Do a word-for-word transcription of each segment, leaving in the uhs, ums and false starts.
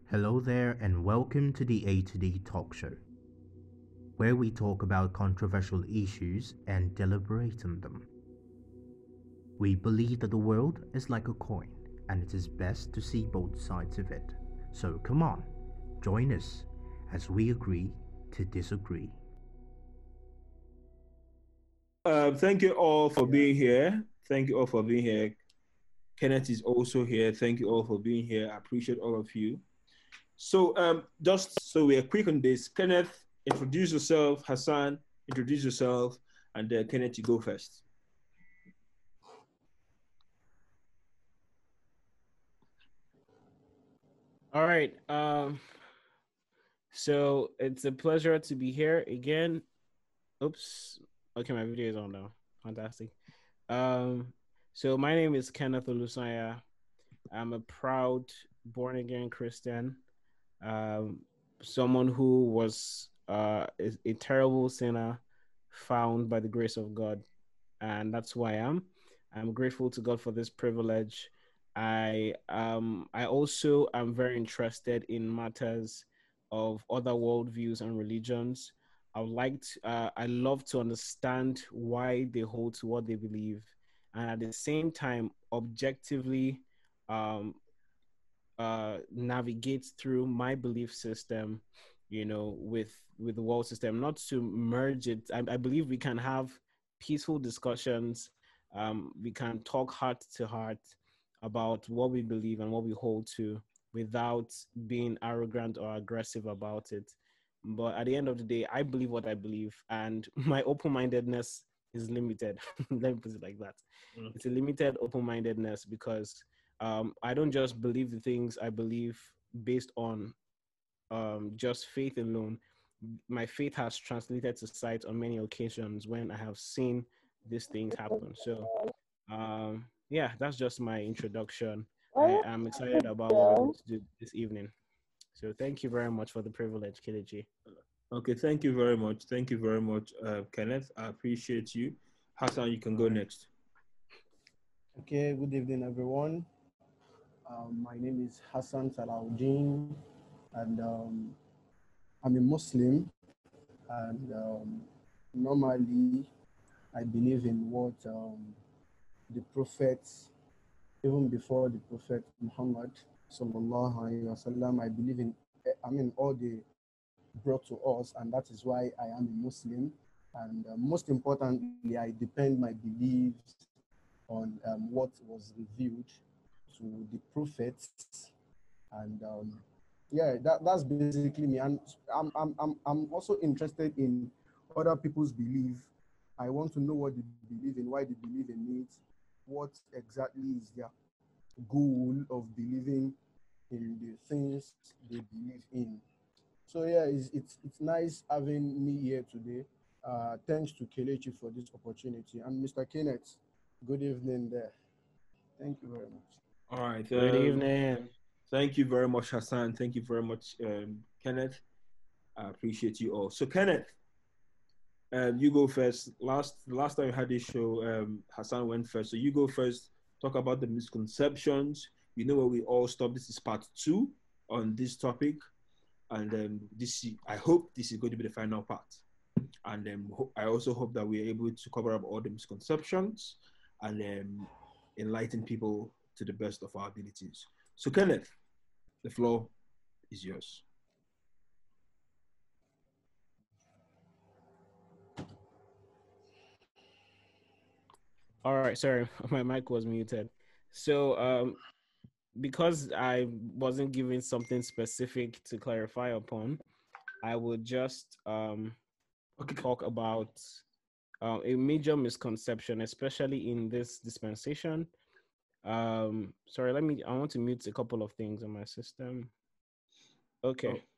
Hello there, and welcome to the A to D Talk Show, where we talk about controversial issues and deliberate on them. We believe that the world is like a coin, and it is best to see both sides of it. So come on, join us as we agree to disagree. Uh, thank you all for being here. Thank you all for being here. Kenneth is also here. Thank you all for being here. I appreciate all of you. So, um, just so we are quick on this, Kenneth, introduce yourself. Hassan, introduce yourself, and uh, Kenneth, you go first. All right. Um, so it's a pleasure to be here again. Oops. Okay, my video is on now. Fantastic. Um, so my name is Kenneth Olusanya. I'm a proud born again Christian. Um, someone who was uh a, a terrible sinner found by the grace of God, and that's who I am. I'm grateful to God for this privilege. I um I also am very interested in matters of other worldviews and religions. I would like to, uh, I love to understand why they hold to what they believe, and at the same time, objectively, um, uh, navigate through my belief system, you know, with with the world system, not to merge it. I, I believe we can have peaceful discussions. Um, we can talk heart to heart about what we believe and what we hold to without being arrogant or aggressive about it. But at the end of the day, I believe what I believe, and my open-mindedness is limited. Let me put it like that. Okay. It's a limited open-mindedness because um, I don't just believe the things I believe based on um, just faith alone. My faith has translated to sight on many occasions when I have seen these things happen. So, um, yeah, that's just my introduction. I am excited about what we're going to do this evening. So, thank you very much for the privilege, Kelechi. Okay, thank you very much. Thank you very much, uh, Kenneth. I appreciate you. Hassan, you can All go right. next. Okay, good evening, everyone. Um, my name is Hassan Salahuddin, and um, I'm a Muslim. And um, normally, I believe in what um, the prophets, even before the prophet Muhammad, sallallahu alaihi wasallam, I believe in. I mean, all they brought to us, and that is why I am a Muslim. And uh, most importantly, I depend my beliefs on um, what was revealed to the prophets. And um, yeah, that, that's basically me. And I'm, I'm, I'm, I'm also interested in other people's belief. I want to know what they believe in, why they believe in it, what exactly is their goal of believing in the things they believe in. So yeah, it's, it's, it's nice having me here today. Uh, thanks to Kelechi for this opportunity. And mister Kenneth, good evening there. Thank you very much. All right. Good Um, evening. thank you very much, Hassan. Thank you very much, um, Kenneth. I appreciate you all. So, Kenneth, um, you go first. Last last time we had this show, um, Hassan went first. So you go first. Talk about the misconceptions. You know where we all stop. This is part two on this topic, and um, this I hope this is going to be the final part. And um, I also hope that we are able to cover up all the misconceptions and um, enlighten people to the best of our abilities. So, Kenneth, the floor is yours. All right, sorry, my mic was muted. So, um, because I wasn't given something specific to clarify upon, I would just um, Okay. talk about uh, a major misconception, especially in this dispensation. Um, sorry, let me, I want to mute a couple of things on my system. Oh, Okay.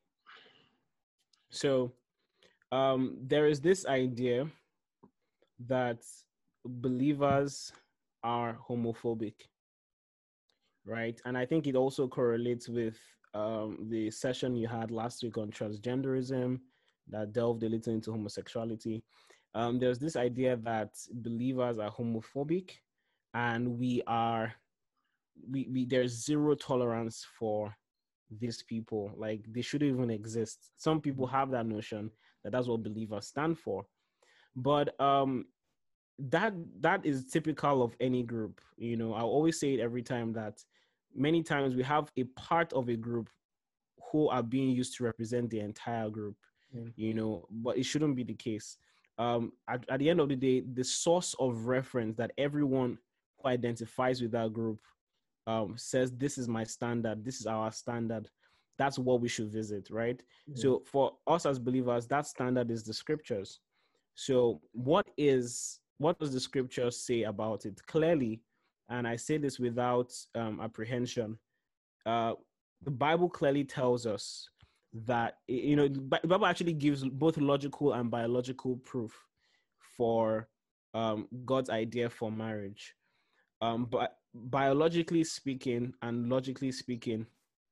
So um, there is this idea that believers are homophobic, right? And I think it also correlates with um, the session you had last week on transgenderism that delved a little into homosexuality. Um, there's this idea that believers are homophobic and we are, we, we there's zero tolerance for these people. Like, they shouldn't even exist. Some people have that notion that that's what believers stand for. But um, that that is typical of any group. You know, I always say it every time that many times we have a part of a group who are being used to represent the entire group. Yeah. You know, but it shouldn't be the case. Um, at, at the end of the day, the source of reference that everyone who identifies with that group um, says, this is my standard, this is our standard, that's what we should visit, right? Yeah. So for us as believers, that standard is the scriptures. So what is what does the scriptures say about it? Clearly, and I say this without um, apprehension, uh, the Bible clearly tells us that, you know, the Bible actually gives both logical and biological proof for um, God's idea for marriage. Um, but biologically speaking and logically speaking,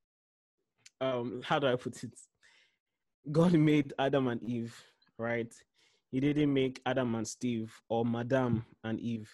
um, how do I put it? God made Adam and Eve, right? He didn't make Adam and Steve or Madame and Eve.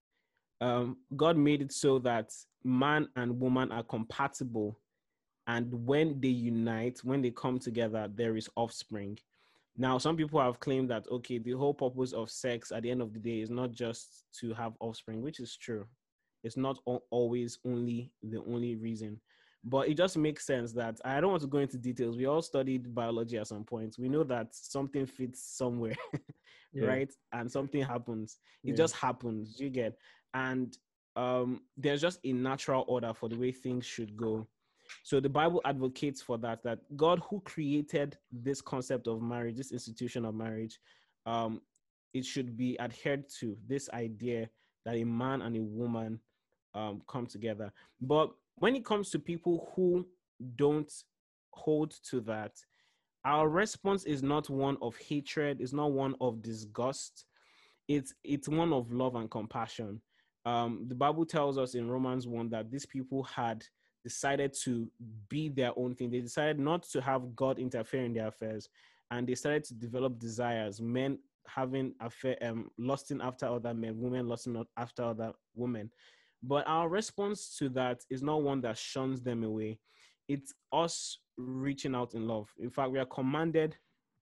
Um, God made it so that man and woman are compatible. And when they unite, when they come together, there is offspring. Now, some people have claimed that, okay, the whole purpose of sex at the end of the day is not just to have offspring, which is true. It's not always only the only reason. But it just makes sense that, I don't want to go into details. We all studied biology at some point. We know that something fits somewhere, Yeah. right? And something happens. It Yeah. just happens, you get. And um, there's just a natural order for the way things should go. So the Bible advocates for that, that God who created this concept of marriage, this institution of marriage, um, it should be adhered to, this idea that a man and a woman um, come together. But when it comes to people who don't hold to that, our response is not one of hatred, it's not one of disgust, it's it's one of love and compassion. Um, the Bible tells us in Romans one that these people had decided to be their own thing. They decided not to have God interfere in their affairs, and they started to develop desires, men having affair, um, lusting after other men, women lusting after other women. But our response to that is not one that shuns them away. It's us reaching out in love. In fact, we are commanded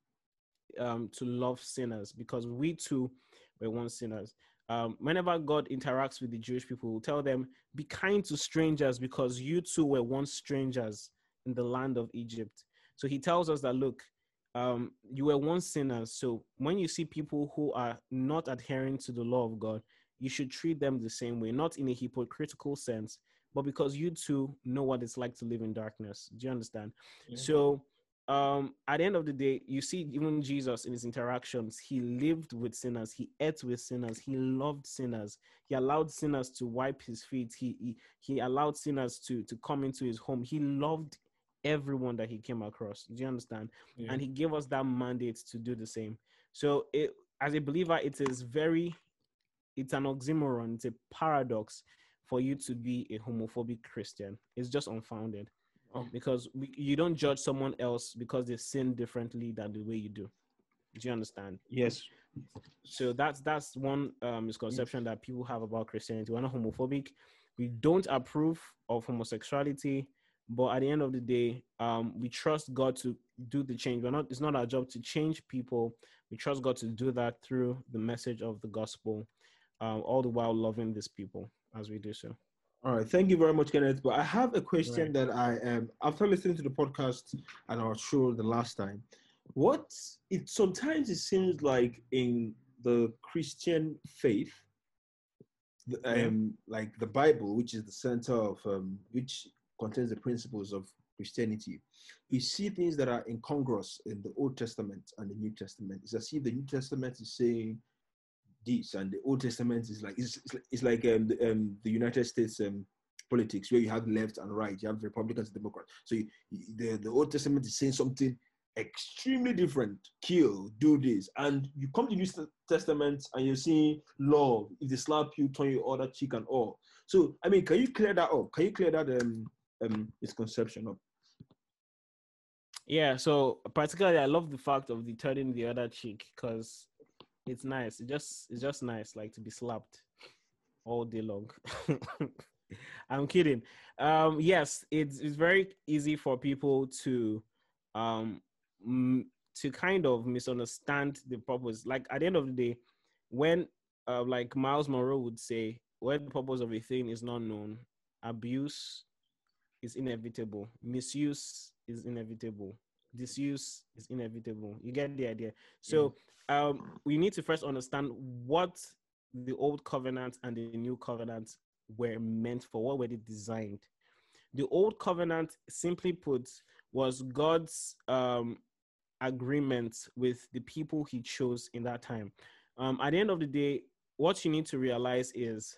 um, to love sinners because we too were once sinners. Um, whenever God interacts with the Jewish people, we'll tell them, be kind to strangers because you too were once strangers in the land of Egypt. So he tells us that, look, um, you were once sinners. So when you see people who are not adhering to the law of God, you should treat them the same way, not in a hypocritical sense, but because you too know what it's like to live in darkness. Do you understand? Yeah. So um, at the end of the day, you see even Jesus in his interactions, he lived with sinners, he ate with sinners, he loved sinners, he allowed sinners to wipe his feet, he he, he allowed sinners to, to come into his home. He loved everyone that he came across. Do you understand? Yeah. And he gave us that mandate to do the same. So it, as a believer, it is very, it's an oxymoron, it's a paradox for you to be a homophobic Christian. It's just unfounded. Oh. Because we, you don't judge someone else because they sin differently than the way you do. Do you understand? Yes. So that's that's one um, misconception that people have about Christianity. We're not homophobic. We don't approve of homosexuality, but at the end of the day, um, we trust God to do the change. We're not. It's not our job to change people. We trust God to do that through the message of the gospel, um, all the while loving these people as we do so. All right, thank you very much, Kenneth. But I have a question Right. that I um after listening to the podcast and our show the last time, what it sometimes it seems like in the Christian faith, the, um, yeah. like the Bible, which is the center of um, which contains the principles of Christianity, we see things that are incongruous in the Old Testament and the New Testament. It's as if the New Testament is saying this and the Old Testament is like it's, it's like um, the, um, the United States um, politics where you have left and right, you have Republicans and Democrats. So you, the the Old Testament is saying something extremely different: kill, do this, and you come to the New Testament and you're seeing love. If they slap you, turn your other cheek and all. So I mean, can you clear that up? Can you clear that um, um misconception up? Yeah. So particularly, I love the fact of the turning the other cheek because it's nice. It just it's just nice, like to be slapped all day long. I'm kidding. Um, yes, it's it's very easy for people to um m- to kind of misunderstand the purpose. Like at the end of the day, when uh, like Miles Monroe would say, when the purpose of a thing is not known, abuse is inevitable, misuse is inevitable, disuse is inevitable. You get the idea. So um, we need to first understand what the old covenant and the new covenant were meant for. What were they designed? The old covenant, simply put, was God's um, agreement with the people he chose in that time. Um, at the end of the day, what you need to realize is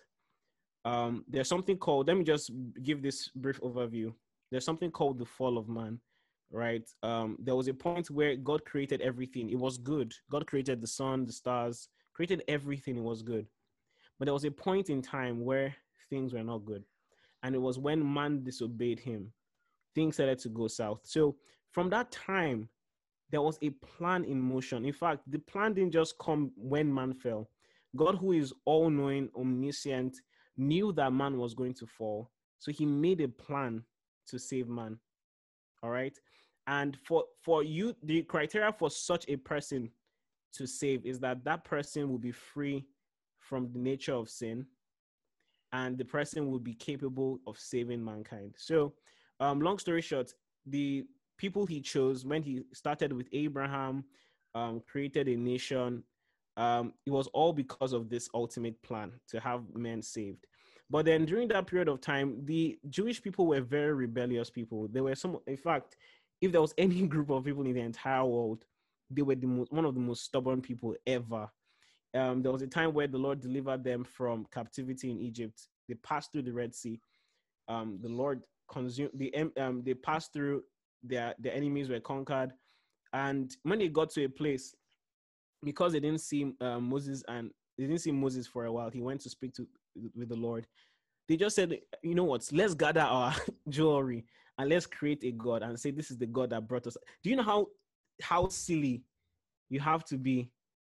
um, there's something called, let me just give this brief overview. There's something called the fall of man, right? Um, there was a point where God created everything. It was good. God created the sun, the stars, created everything. It was good. But there was a point in time where things were not good. And it was when man disobeyed him, things started to go south. So from that time, there was a plan in motion. In fact, the plan didn't just come when man fell. God, who is all knowing, omniscient, knew that man was going to fall. So he made a plan to save man. All right. And for, for you, the criteria for such a person to save is that that person will be free from the nature of sin, and the person will be capable of saving mankind. So, um, long story short, the people he chose when he started with Abraham, um, created a nation. Um, it was all because of this ultimate plan to have men saved. But then during that period of time, the Jewish people were very rebellious people. There were some, in fact, if there was any group of people in the entire world, they were the most, one of the most stubborn people ever. Um, there was a time where the Lord delivered them from captivity in Egypt. They passed through the Red Sea. Um, the Lord consumed the um, they passed through. Their their enemies were conquered, and when they got to a place, because they didn't see uh, Moses and they didn't see Moses for a while, he went to speak to with the Lord. They just said, you know what? Let's gather our jewelry and let's create a god and say this is the God that brought us. Do you know how how silly you have to be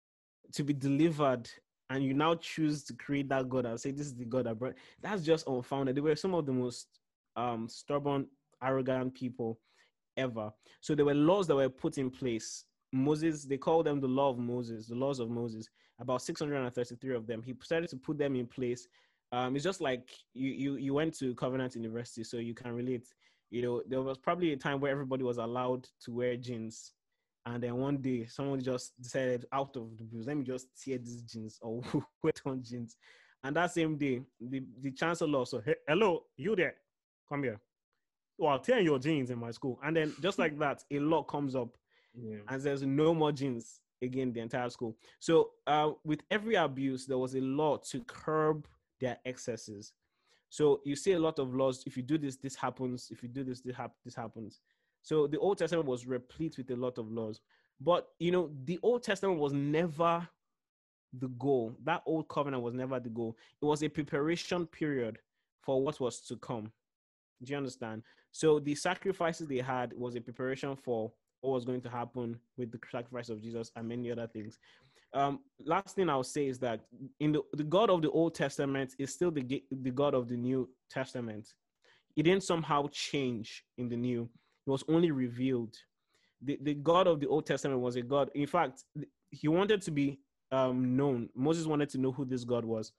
to be delivered, and you now choose to create that God and say this is the God that brought? That's just unfounded. They were some of the most um, stubborn, arrogant people ever. So there were laws that were put in place. Moses, they call them the law of Moses, the laws of Moses, about six hundred thirty-three of them. He started to put them in place. Um, it's just like you, you, you went to Covenant University, so you can relate. You know, there was probably a time where everybody was allowed to wear jeans. And then one day, someone just decided out of the blues, let me just tear these jeans or wet on jeans. And that same day, the, the chancellor said, hey, hello, you there? Come here. Well, tear your jeans in my school. And then just like that, a law comes up yeah. and there's no more jeans again in the entire school. So uh, with every abuse, there was a law to curb their excesses. So you see a lot of laws. If you do this, this happens. If you do this, this, hap- this happens. So the Old Testament was replete with a lot of laws. But, you know, the Old Testament was never the goal. That old covenant was never the goal. It was a preparation period for what was to come. Do you understand? So the sacrifices they had was a preparation for what was going to happen with the sacrifice of Jesus and many other things. Um, last thing I'll say is that in the, the God of the Old Testament is still the, the God of the New Testament. It didn't somehow change in the New. It was only revealed. The, the God of the Old Testament was a God. In fact, he wanted to be um, known. Moses wanted to know who this God was.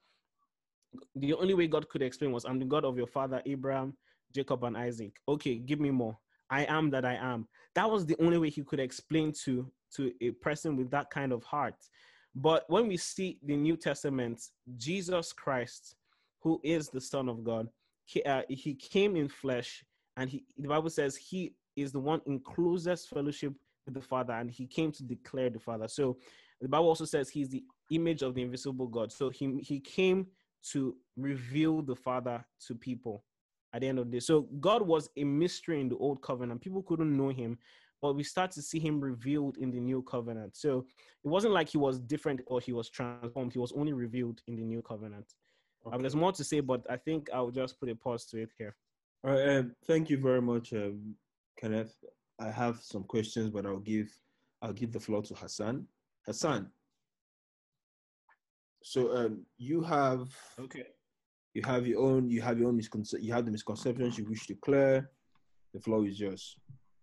The only way God could explain was, I'm the God of your father, Abraham, Jacob, and Isaac. Okay, give me more. I am that I am. That was the only way he could explain to, to a person with that kind of heart. But when we see the New Testament, Jesus Christ, who is the Son of God, he, uh, he came in flesh, and he, the Bible says he is the one in closest fellowship with the Father, and he came to declare the Father. So the Bible also says he's the image of the invisible God. So he, he came to reveal the Father to people at the end of the day. So God was a mystery in the Old Covenant. People couldn't know him, but we start to see him revealed in the New Covenant. So it wasn't like he was different or he was transformed. He was only revealed in the New Covenant. Okay. Um, there's more to say, but I think I'll just put a pause to it here. All right. Um, thank you very much, um, Kenneth. I have some questions, but I'll give I'll give the floor to Hassan. Hassan. So um, you have okay. You have your own. You have your own misconceptions. You have the misconceptions you wish to clear. The floor is yours.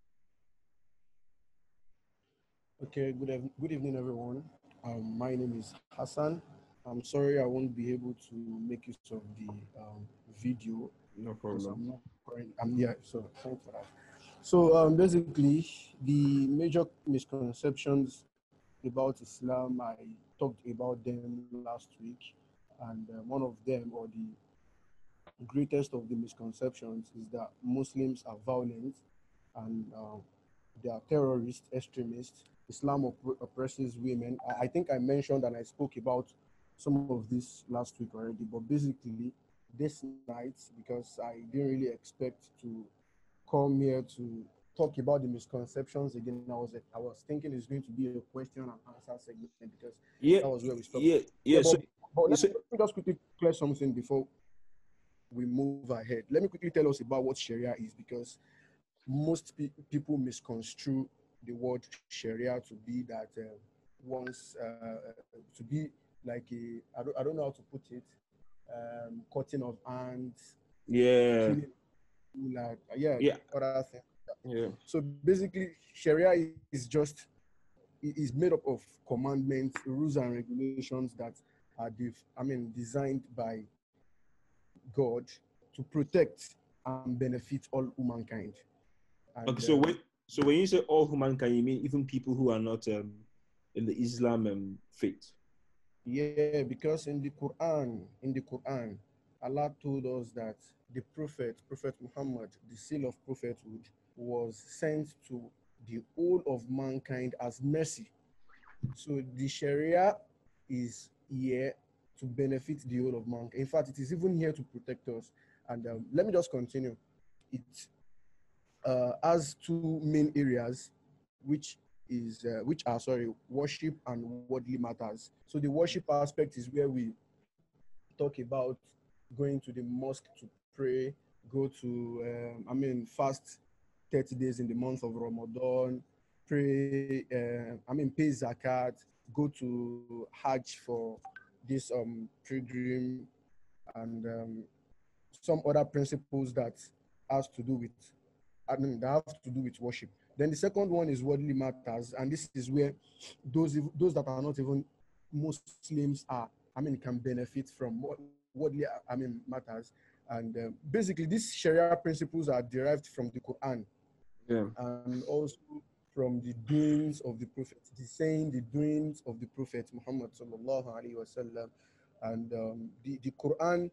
Okay, good, ev- good evening, everyone. Um, my name is Hassan. I'm sorry I won't be able to make use of the um, video No because problem. I'm not current. I'm here, so thanks for that. So um, basically, the major misconceptions about Islam, I talked about them last week, and uh, one of them, or the greatest of the misconceptions, is that Muslims are violent and uh, they are terrorists, extremists. Islam opp- oppresses women. I, I think I mentioned and I spoke about some of this last week already, but basically, this night, because I didn't really expect to come here to talk about the misconceptions again, I was I was thinking it's going to be a question and answer segment because Yeah, that was where we stopped. yeah, Yeah, yeah. but, So, but yeah, let, so me, let me just quickly clear something before we move ahead. Let me quickly tell us about what Sharia is, because most pe- people misconstrue the word Sharia to be that uh, once uh, to be like a I don't, I don't know how to put it, um, cutting of hands, yeah, killing, like yeah, yeah, other things. yeah. So basically, Sharia is just is made up of commandments, rules, and regulations that are def- I mean designed by God to protect and benefit all humankind. Okay, And so um, when so when you say all humankind, you mean even people who are not um in the Islam um, faith? yeah, because in the Quran, in the Quran, Allah told us that the Prophet, Prophet Muhammad, the seal of prophethood, was sent to the whole of mankind as mercy. So the Sharia is here to benefit the whole of mankind. In fact, it is even here to protect us. And um, let me just continue. It uh, has two main areas, which is uh, which are sorry, worship and worldly matters. So the worship aspect is where we talk about going to the mosque to pray, go to um, I mean fast thirty days in the month of Ramadan, pray, uh, I mean pay zakat, go to Hajj for this um pilgrim, and um, some other principles that has to do with I mean, that have to do with worship. Then the second one is worldly matters, and this is where those those that are not even Muslims are, I mean, can benefit from worldly, I mean, matters. And uh, basically, these Sharia principles are derived from the Quran Yeah. and also from the doings of the Prophet, the saying, the doings of the Prophet Muhammad sallallahu alaihi wasallam, and um, the the Quran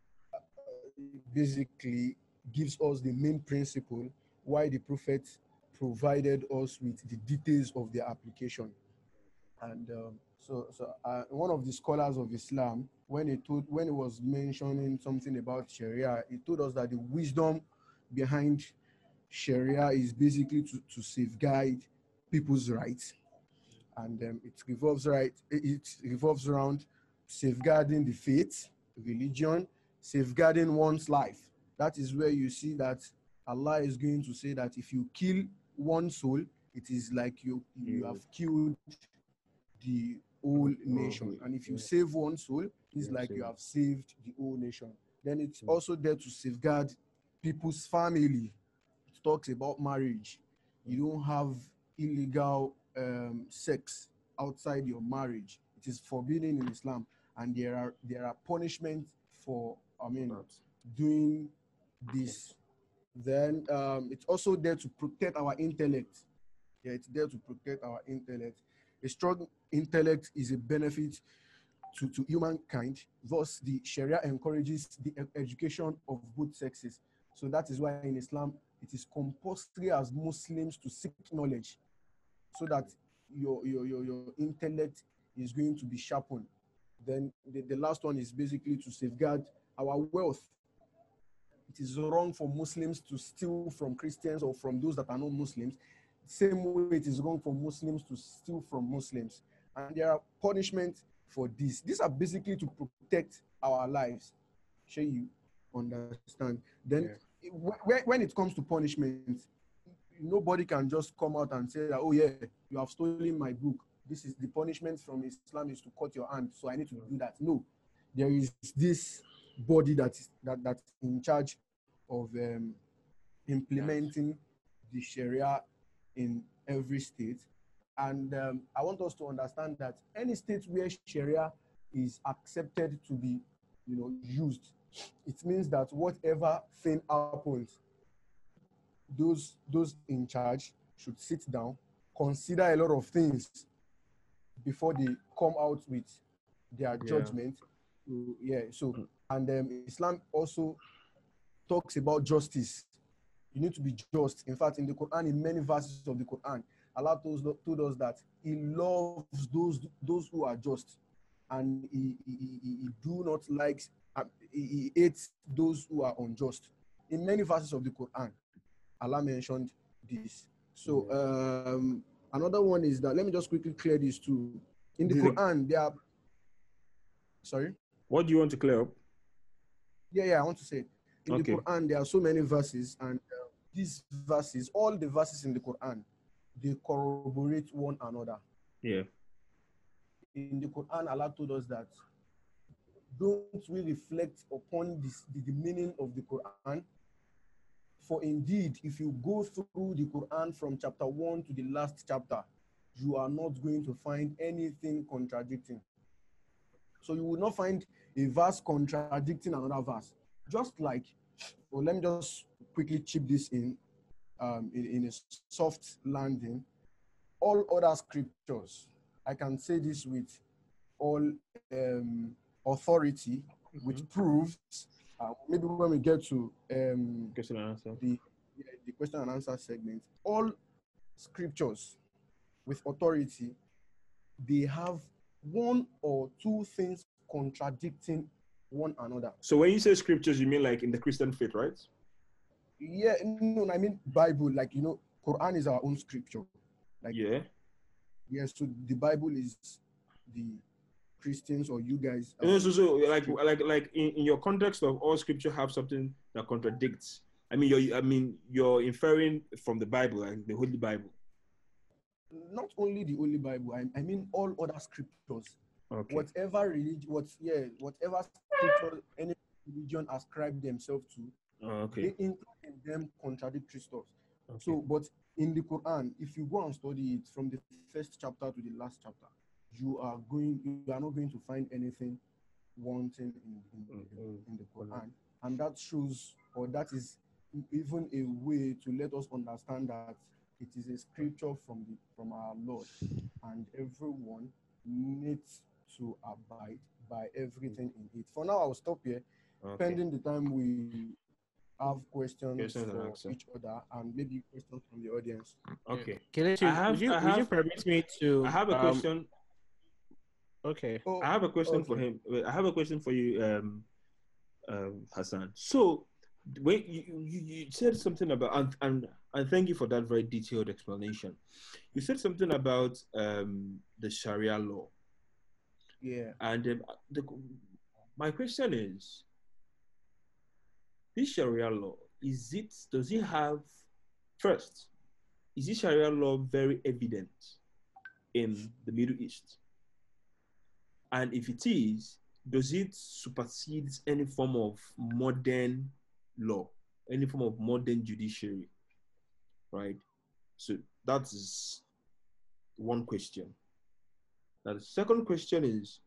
basically gives us the main principle why the prophet provided us with the details of their application. And um, so, so uh, one of the scholars of Islam, when he told, when he was mentioning something about Sharia, he told us that the wisdom behind Sharia is basically to, to safeguard people's rights, and um, it revolves right. It revolves around safeguarding the faith, religion, safeguarding one's life. That is where you see that Allah is going to say that if you kill one soul, it is like you you Yeah. have killed the whole Oh, nation, and if you yeah. save one soul, it's Yeah, like so- you have saved the whole nation. Then it's Mm. also there to safeguard people's family. It talks about marriage. You don't have illegal um, sex outside your marriage. It is forbidden in Islam, and there are there are punishments for I mean But- doing this. Then um, it's also there to protect our intellect. Yeah, it's there to protect our intellect. A strong intellect is a benefit to, to humankind. Thus, the Sharia encourages the e- education of both sexes. So that is why in Islam it is compulsory as Muslims to seek knowledge, so that your your your, your intellect is going to be sharpened. Then the, the last one is basically to safeguard our wealth. It is wrong for Muslims to steal from Christians or from those that are not Muslims. Same way it is wrong for Muslims to steal from Muslims. And there are punishments for this. These are basically to protect our lives. Sure, you understand. Then Yeah. it- when, when it comes to punishment, nobody can just come out and say that, oh yeah, you have stolen my book. This is the punishment from Islam is to cut your hand, so I need to do that. No, there is this body that is that, that's in charge of um, implementing the Sharia in every state. And um, I want us to understand that any state where Sharia is accepted to be, you know, used, it means that whatever thing happens, those those in charge should sit down, consider a lot of things before they come out with their Yeah. judgment. So, yeah. So, and um, Islam also talks about justice. You need to be just. In fact, in the Quran, in many verses of the Quran, Allah told, told us that He loves those those who are just, and He, he, he, he do not like, uh, he, he hates those who are unjust. In many verses of the Quran, Allah mentioned this. So um, another one is that, let me just quickly clear this too. In the Do you- Quran, there are, sorry? What do you want to clear up? Yeah, yeah, I want to say, in Okay. the Quran, there are so many verses, and uh, these verses, all the verses in the Quran, they corroborate one another. Yeah. In the Quran, Allah told us that, don't we reflect upon this, the, the meaning of the Quran? For indeed, if you go through the Quran from chapter one to the last chapter, you are not going to find anything contradicting. So you will not find a verse contradicting another verse. Just like, well, let me just quickly chip this in, um, in, in a soft landing. All other scriptures, I can say this with all um, authority, with proofs. Uh, maybe when we get to um, Question and answer. the, the question and answer segment, all scriptures with authority, they have one or two things contradicting one another. So when you say scriptures, you mean like in the Christian faith, right? Yeah, no, I mean Bible, like, you know, Quran is our own scripture. Like, Yeah. yeah, so the Bible is the Christians or you guys. You know, um, so, so like script- like like in, in your context of all scripture have something that contradicts. I mean, you're I mean you're inferring from the Bible, like the Holy Bible. not only the Holy Bible, I, I mean all other scriptures. Okay. Whatever religion, what yeah, whatever scripture any religion ascribe themselves to, Oh, okay. they include in them contradictory stuff. Okay. So, but in the Quran, if you go and study it from the first chapter to the last chapter, you are going, you are not going to find anything wanting in, in, in, in the Quran, and that shows, or that is even a way to let us understand that it is a scripture from the from our Lord, and everyone needs to abide by everything in it. For now, I'll stop here, Okay. pending the time we have questions, Questions and for answer. each other, and maybe questions from the audience. Okay. Kelechi, I have- would you I would you have- permit me to? I have a um, question. Okay. Oh, I have a question for okay. him. Wait, I have a question for you, um, um, Hassan. So, when you, you, you said something about, and, and and thank you for that very detailed explanation. You said something about um, the Sharia law, Yeah. and um, the, my question is, this Sharia law, is it? Does it have first? Is this Sharia law very evident in the Middle East? And if it is, does it supersede any form of modern law, any form of modern judiciary? Right? So that is one question. Now, the second question is,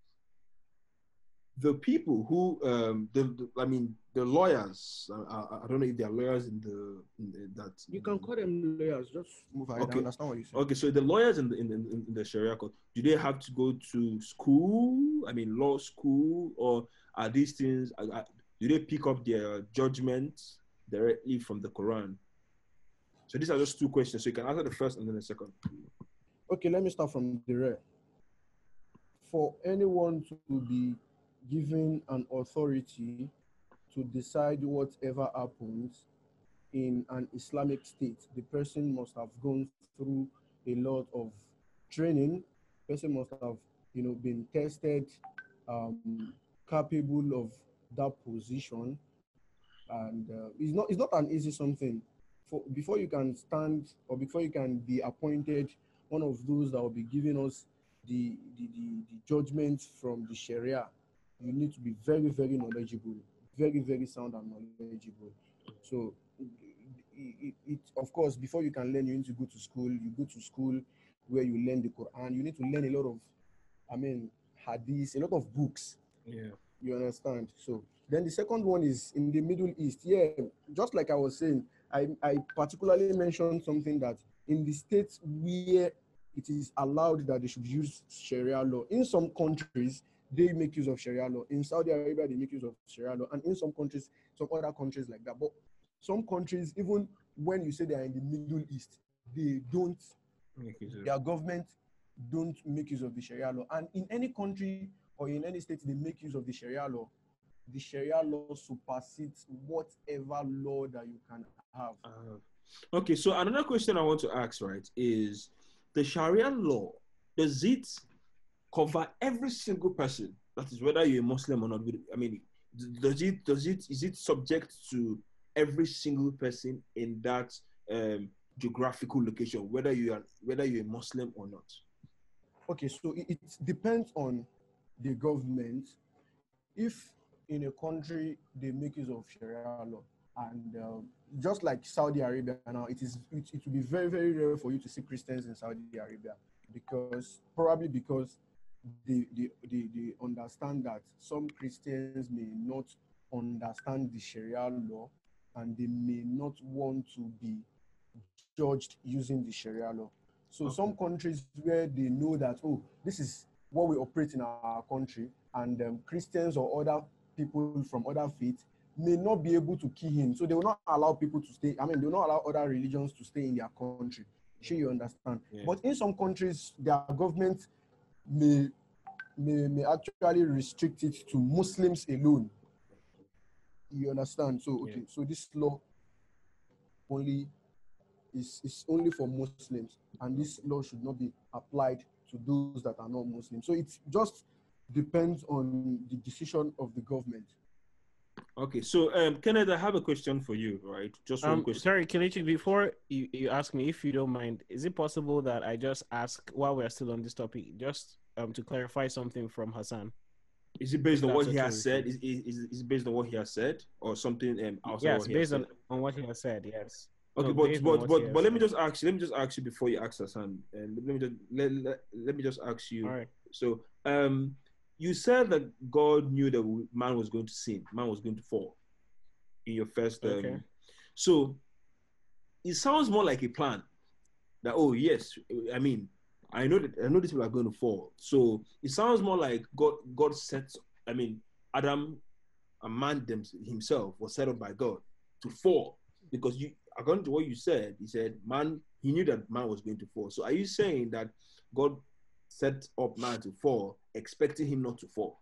the people who, um, the, the I mean, the lawyers, I, I, I don't know if they are lawyers in the, in the that. You can call them lawyers. Just move ahead. Okay. I understand what you said. Okay, so the lawyers in the in, in, in the Sharia court, do they have to go to school? I mean, law school, or are these things? Are, are- do they pick up their judgments directly from the Quran? So these are just two questions. So you can answer the first and then the second. Okay, let me start from the rear. For anyone to be given an authority to decide whatever happens in an Islamic state, the person must have gone through a lot of training. Person must have, you know, been tested, um, capable of that position, and uh, it's not it's not an easy something. For before you can stand or before you can be appointed one of those that will be giving us the the, the, the judgments from the Sharia, you need to be very, very knowledgeable, very, very sound and knowledgeable. So, it, it, it, of course, before you can learn, you need to go to school. You go to school where you learn the Quran. You need to learn a lot of, I mean, hadith, a lot of books. Yeah. You understand? So then the second one is in the Middle East. Yeah, just like I was saying, I, I particularly mentioned something that in the states where it is allowed that they should use Sharia law, in some countries, they make use of Sharia law. In Saudi Arabia, they make use of Sharia law. And in some countries, some other countries like that. But some countries, even when you say they are in the Middle East, they don't, their government don't make use of the Sharia law. And in any country or in any state, they make use of the Sharia law. The Sharia law supersedes whatever law that you can have. Uh, okay, so another question I want to ask, right, is the Sharia law, does it cover every single person? That is, whether you're a Muslim or not. I mean, does it, does it, is it subject to every single person in that um, geographical location, whether you are, whether you're a Muslim or not? Okay, so it, it depends on the government. If in a country they make use of Sharia law, and um, just like Saudi Arabia now, it is it, it will be very, very rare for you to see Christians in Saudi Arabia, because probably because they, they, they, they understand that some Christians may not understand the Sharia law, and they may not want to be judged using the Sharia law. So okay. Some countries where they know that, oh, this is what we operate in our country, and um, Christians or other people from other faiths may not be able to key in. So they will not allow people to stay. I mean, they will not allow other religions to stay in their country. Sure, you understand. Yeah. But in some countries, their government may, may, may actually restrict it to Muslims alone. You understand? So, okay, yeah. So this law only is, is only for Muslims, and this law should not be applied to those that are not Muslims. So it just depends on the decision of the government. Okay, so um, Kenneth, I have a question for you, right? Just one um, question. Sorry, Kelechi, before you, you ask me, if you don't mind, is it possible that I just ask, while we're still on this topic, just um, to clarify something from Hassan? Is it based on what he has said? Is, is, is it based on what he has said, or something um, outside yes, what he based has on, said? on what he has said, yes. Okay, no, but but but, but let me said. just ask you. Let me just ask you before you ask Hassan, and let me just let, let, let me just ask you. All right. So, um, you said that God knew that man was going to sin, man was going to fall. In your first, um, okay. So it sounds more like a plan. That oh yes, I mean, I know that I know these people are going to fall. So it sounds more like God. God set. I mean, Adam, a man them, himself was set up by God to fall, because you, according to what you said, he said man. He knew that man was going to fall. So are you saying that God set up man to fall, expecting him not to fall?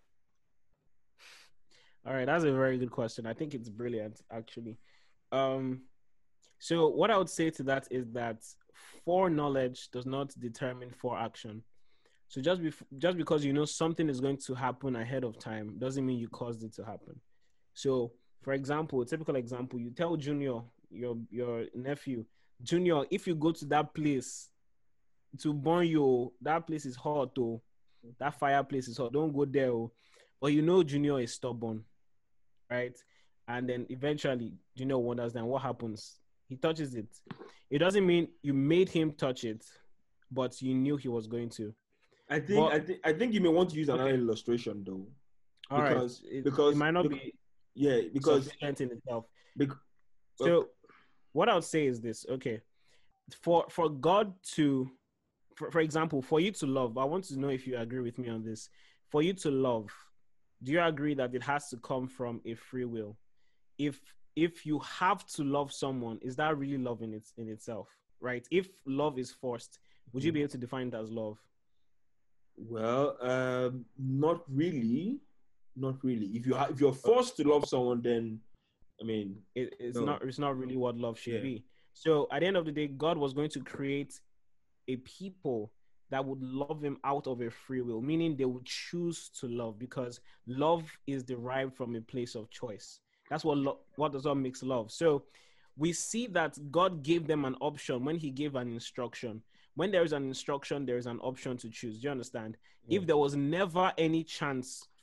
All right, that's a very good question. I think it's brilliant, actually. Um, so what I would say to that is that foreknowledge does not determine foreaction. So just bef- just because you know something is going to happen ahead of time doesn't mean you caused it to happen. So, for example, a typical example, you tell Junior, your your nephew, Junior, if you go to that place to burn you, that place is hot, oh, that fireplace is hot. Don't go there, oh. But you know Junior is stubborn. Right, and then eventually Junior wonders, then what happens? He touches it. It doesn't mean you made him touch it, but you knew he was going to. I think but, I think I think you may want to use another okay. illustration though. All because right. it, because it might not because, be yeah because sufficient in itself. Because, so okay. What I would say is this, okay. For for God to for, for example, for you to love, I want to know if you agree with me on this. For you to love, do you agree that it has to come from a free will? If if you have to love someone, is that really love in its in itself? Right? If love is forced, would you be able to define it as love? Well, um, not really, not really. If you ha- if you're forced to love someone, then I mean, it, it's no. not it's not really what love should yeah. be. So at the end of the day, God was going to create a people that would love him out of a free will, meaning they would choose to love, because love is derived from a place of choice. That's what lo- what does what makes love. So we see that God gave them an option when he gave an instruction. When there is an instruction, there is an option to choose. Do you understand? Yeah. If there was never any chance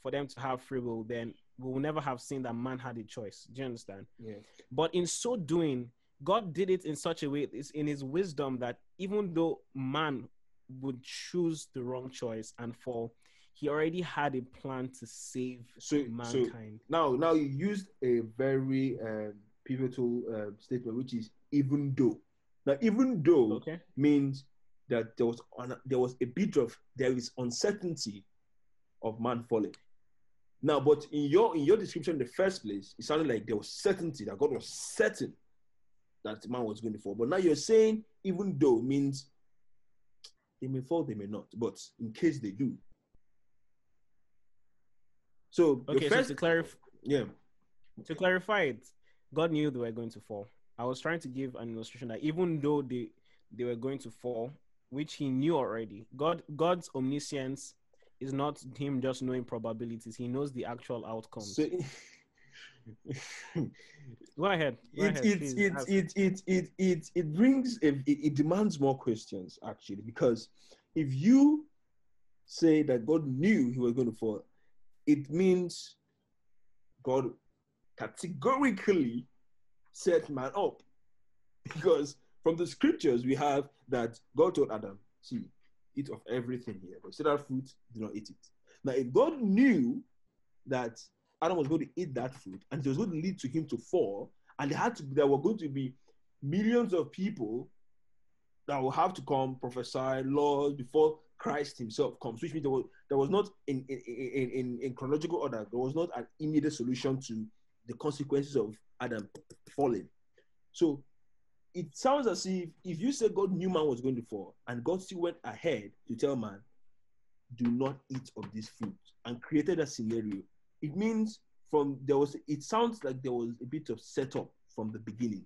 for them to have free will, then we will never have seen that man had a choice. Do you understand? Yeah. But in so doing, God did it in such a way, it's in his wisdom, that even though man would choose the wrong choice and fall, he already had a plan to save So, mankind. So now, now you used a very um, pivotal uh, statement, which is even though. Now, even though Okay. means that there was on, there was a bit of there is uncertainty of man falling. Now, but in your in your description in the first place, it sounded like there was certainty that God was certain that the man was going to fall. But now you're saying even though means they may fall, they may not. But in case they do. So Okay, first, so to clarify, yeah. to clarify it, God knew they were going to fall. I was trying to give an illustration that even though they they were going to fall, which he knew already, God God's omniscience is not him just knowing probabilities. He knows the actual outcomes. So, go ahead. Go it, ahead, it, please. it, it, it, it, it, it brings, it, it demands more questions, actually, because if you say that God knew he was going to fall, it means God categorically set man up. Because from the scriptures, we have that God told Adam, see, eat of everything here, but see that fruit, do not eat it. Now, if God knew that Adam was going to eat that fruit and it was going to lead to him to fall, and they had to, there were going to be millions of people that will have to come prophesy laws before Christ himself comes, which means there was, there was not in, in, in, in, in chronological order, there was not an immediate solution to the consequences of Adam falling. So it sounds as if if you say God knew man was going to fall and God still went ahead to tell man, do not eat of this fruit, and created a scenario, it means from there was, it sounds like there was a bit of setup from the beginning.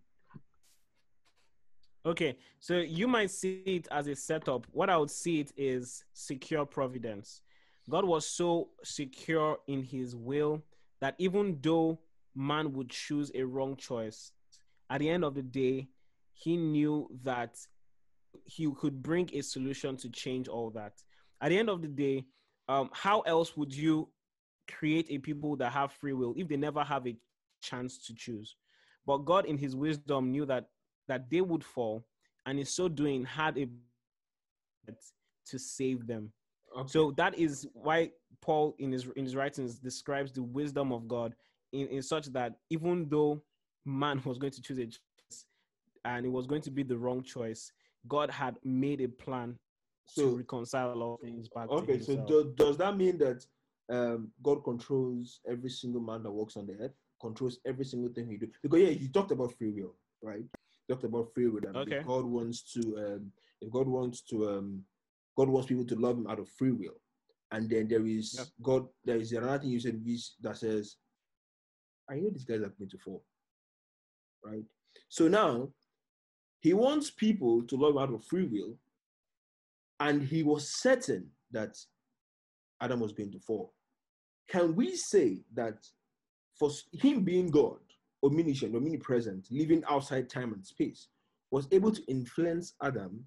Okay, so you might see it as a setup. What I would see it is secure providence. God was so secure in his will that even though man would choose a wrong choice, at the end of the day, he knew that he could bring a solution to change all that. At the end of the day, um, how else would you create a people that have free will if they never have a chance to choose? But God, in his wisdom, knew that that they would fall, and in so doing had a to save them. Okay. So that is why Paul in his in his writings describes the wisdom of God in, in such that even though man was going to choose a choice and it was going to be the wrong choice, God had made a plan so, to reconcile all things back okay, to himself. Okay, so do, does that mean that um, God controls every single man that walks on the earth, controls every single thing he do? Because yeah, you talked about free will, right? You talked about free will. That okay. If God wants to, um, if God wants to, um, God wants people to love him out of free will, and then there is yeah. God. There is another thing you said that says, "I know these guys are going to fall," right? So now he wants people to love him out of free will, and he was certain that Adam was going to fall. Can we say that for him being God, omniscient, omnipresent, living outside time and space, was able to influence Adam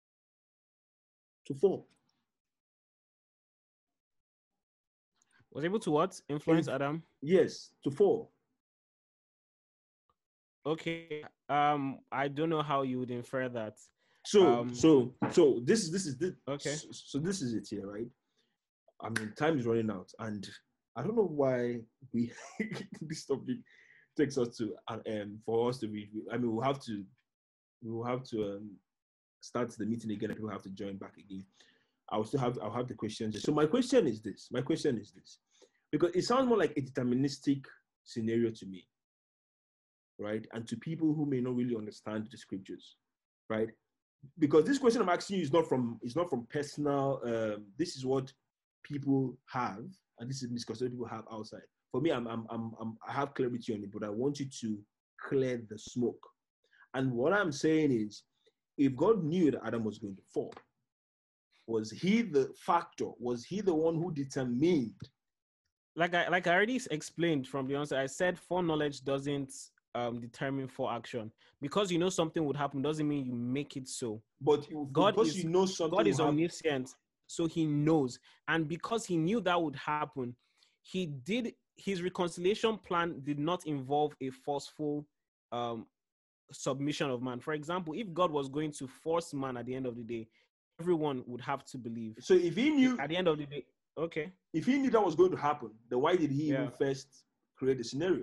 to fall? Was able to what? Influence In, Adam? Yes, to fall. Okay. Um, I don't know how you would infer that. So, um, so, so this is this is this. Okay. So, so this is it here, right? I mean, time is running out, and I don't know why we this topic takes us to um for us to be. I mean, we'll have to we will have to um, start the meeting again, and people have to join back again. I will still have I'll have the questions. So my question is this. My question is this, because it sounds more like a deterministic scenario to me, right? And to people who may not really understand the scriptures, right? Because this question I'm asking you is not from is not from personal. Um, this is what people have, and this is misconception people have outside. For me, I'm, I'm, I'm, I'm, I have clarity on it, but I want you to clear the smoke. And what I'm saying is, if God knew that Adam was going to fall, was he the factor? Was he the one who determined? Like I, like I already explained from the onset, I said foreknowledge doesn't um, determine foreaction. Because you know something would happen doesn't mean you make it so. But God because is, you know something God is will omniscient. So he knows. And because he knew that would happen, he did his reconciliation plan did not involve a forceful um, submission of man. For example, if God was going to force man at the end of the day, everyone would have to believe. So if he knew at the end of the day, okay. If he knew that was going to happen, then why did he Yeah. even first create the scenario?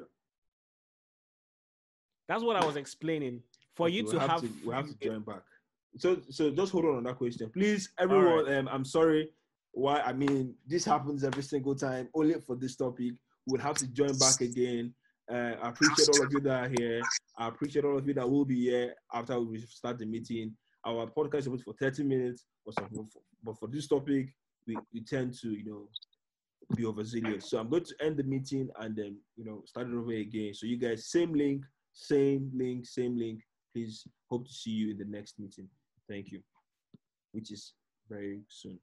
That's what I was explaining. For Okay, you we'll to have, have, to, we'll have to free- join back. So so just hold on on that question, please, everyone. right. Um, I'm sorry. Why? I mean, this happens every single time. Only for this topic, we'll have to join back again. Uh, I appreciate all of you that are here. I appreciate all of you that will be here after we start the meeting. Our podcast is supposed for thirty minutes, or something, but for this topic, we, we tend to, you know, be overzealous. So I'm going to end the meeting and then, you know, start it over again. So you guys, same link, same link, same link. Please, hope to see you in the next meeting. Thank you, which is very soon.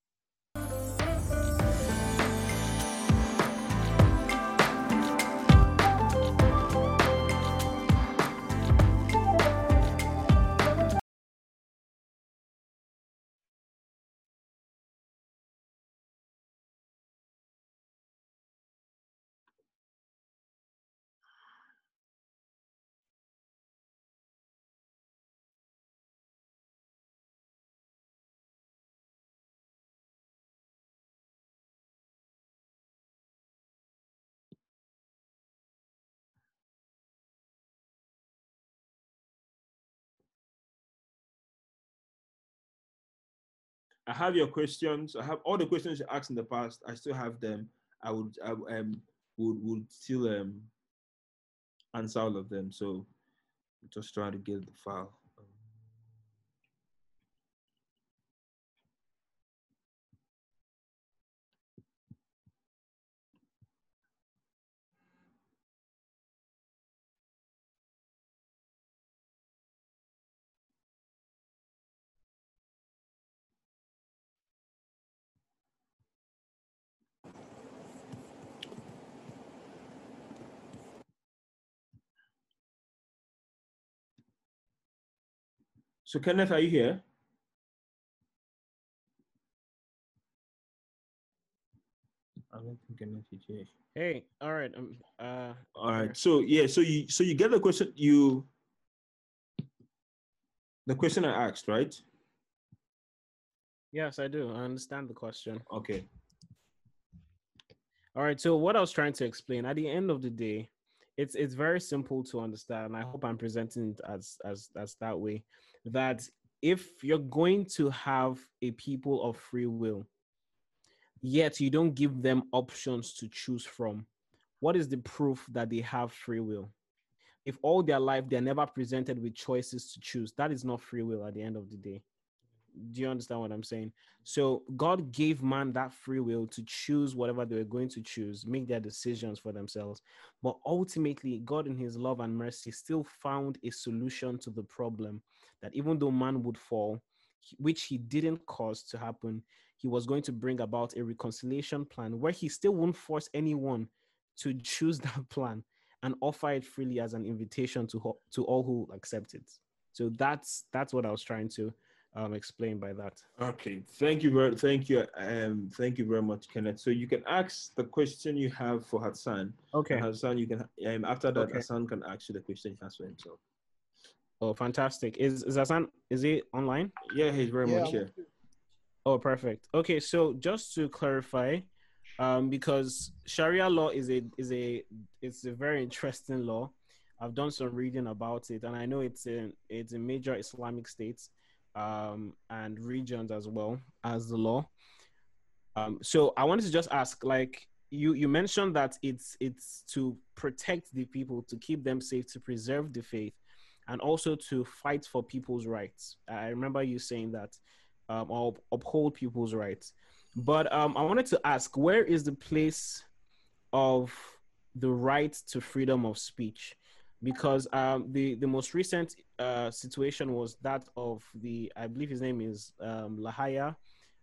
I have your questions. I have all the questions you asked in the past. I still have them. I would, I um, would, would still um, answer all of them. So I'm just trying to get the file. So Kenneth, are you here? I don't think Kenneth is here. Hey, all right. Um, uh, All right. here. So yeah. So you so you get the question you. The question I asked, right? Yes, I do. I understand the question. Okay. All right. So what I was trying to explain at the end of the day, it's it's very simple to understand. I hope I'm presenting it as as as that way. That if you're going to have a people of free will, yet you don't give them options to choose from, what is the proof that they have free will? If all their life they're never presented with choices to choose, that is not free will at the end of the day. Do you understand what I'm saying? So God gave man that free will to choose whatever they were going to choose, make their decisions for themselves. But ultimately, God in his love and mercy still found a solution to the problem that even though man would fall, which he didn't cause to happen, he was going to bring about a reconciliation plan where he still won't force anyone to choose that plan and offer it freely as an invitation to, ho- to all who accept it. So that's that's what I was trying to um, explain by that. Okay. Thank you very thank you. Um thank you very much, Kenneth. So you can ask the question you have for Hassan. Okay. And Hassan, you can um after that Okay. Hassan can ask you the question he has for himself. Oh, fantastic. Is is Hassan, is he online? Yeah, he's very Yeah, much here. Oh, perfect. Okay, so just to clarify, um, because Sharia law is a is a it's a very interesting law. I've done some reading about it, and I know it's in it's in major Islamic states, um, and regions as well as the law. Um, so I wanted to just ask, like you you mentioned that it's it's to protect the people, to keep them safe, to preserve the faith, and also to fight for people's rights. I remember you saying that, um, or uphold people's rights. But um, I wanted to ask, where is the place of the right to freedom of speech? Because um, the the most recent uh, situation was that of the, I believe his name is um, Lahaya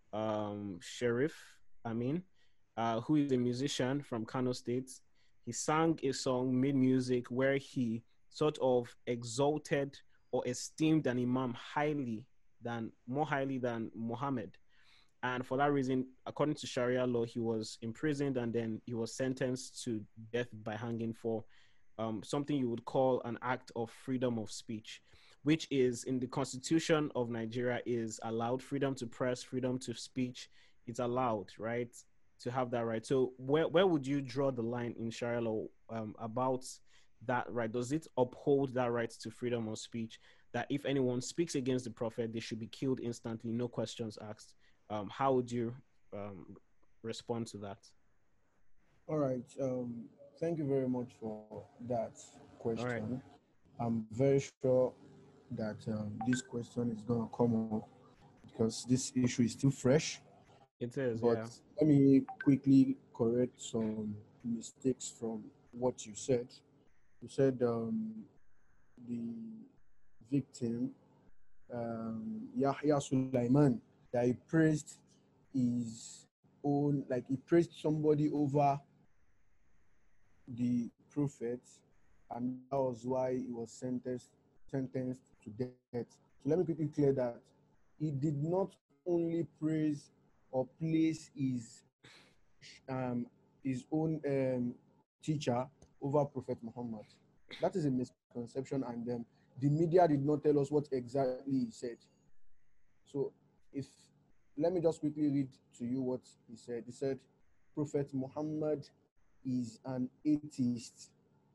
um, Sheriff Amin, uh, who is a musician from Kano State. He sang a song, made music where he sort of exalted or esteemed an imam highly than more highly than Muhammad. And for that reason, according to Sharia law, he was imprisoned and then he was sentenced to death by hanging for um, something you would call an act of freedom of speech, which is in the constitution of Nigeria is allowed. Freedom to press, freedom to speech. It's allowed, right, to have that right. So where, where would you draw the line in Sharia law um, about that right? Does it uphold that right to freedom of speech, that if anyone speaks against the prophet, they should be killed instantly, no questions asked? Um, how would you um, respond to that? All right. Um, thank you very much for that All right. question. I'm very sure that um, this question is going to come up because this issue is still fresh. It is, But yeah. let me quickly correct some mistakes from what you said. You said um, the victim, um, Yahya Sulaiman, that he praised his own, like he praised somebody over the prophet, and that was why he was sentenced sentenced to death. So let me quickly clear that he did not only praise or place his um, his own um, teacher over Prophet Muhammad. That is a misconception, and um, the media did not tell us what exactly he said. So, if let me just quickly read to you what he said. He said, Prophet Muhammad is an atheist.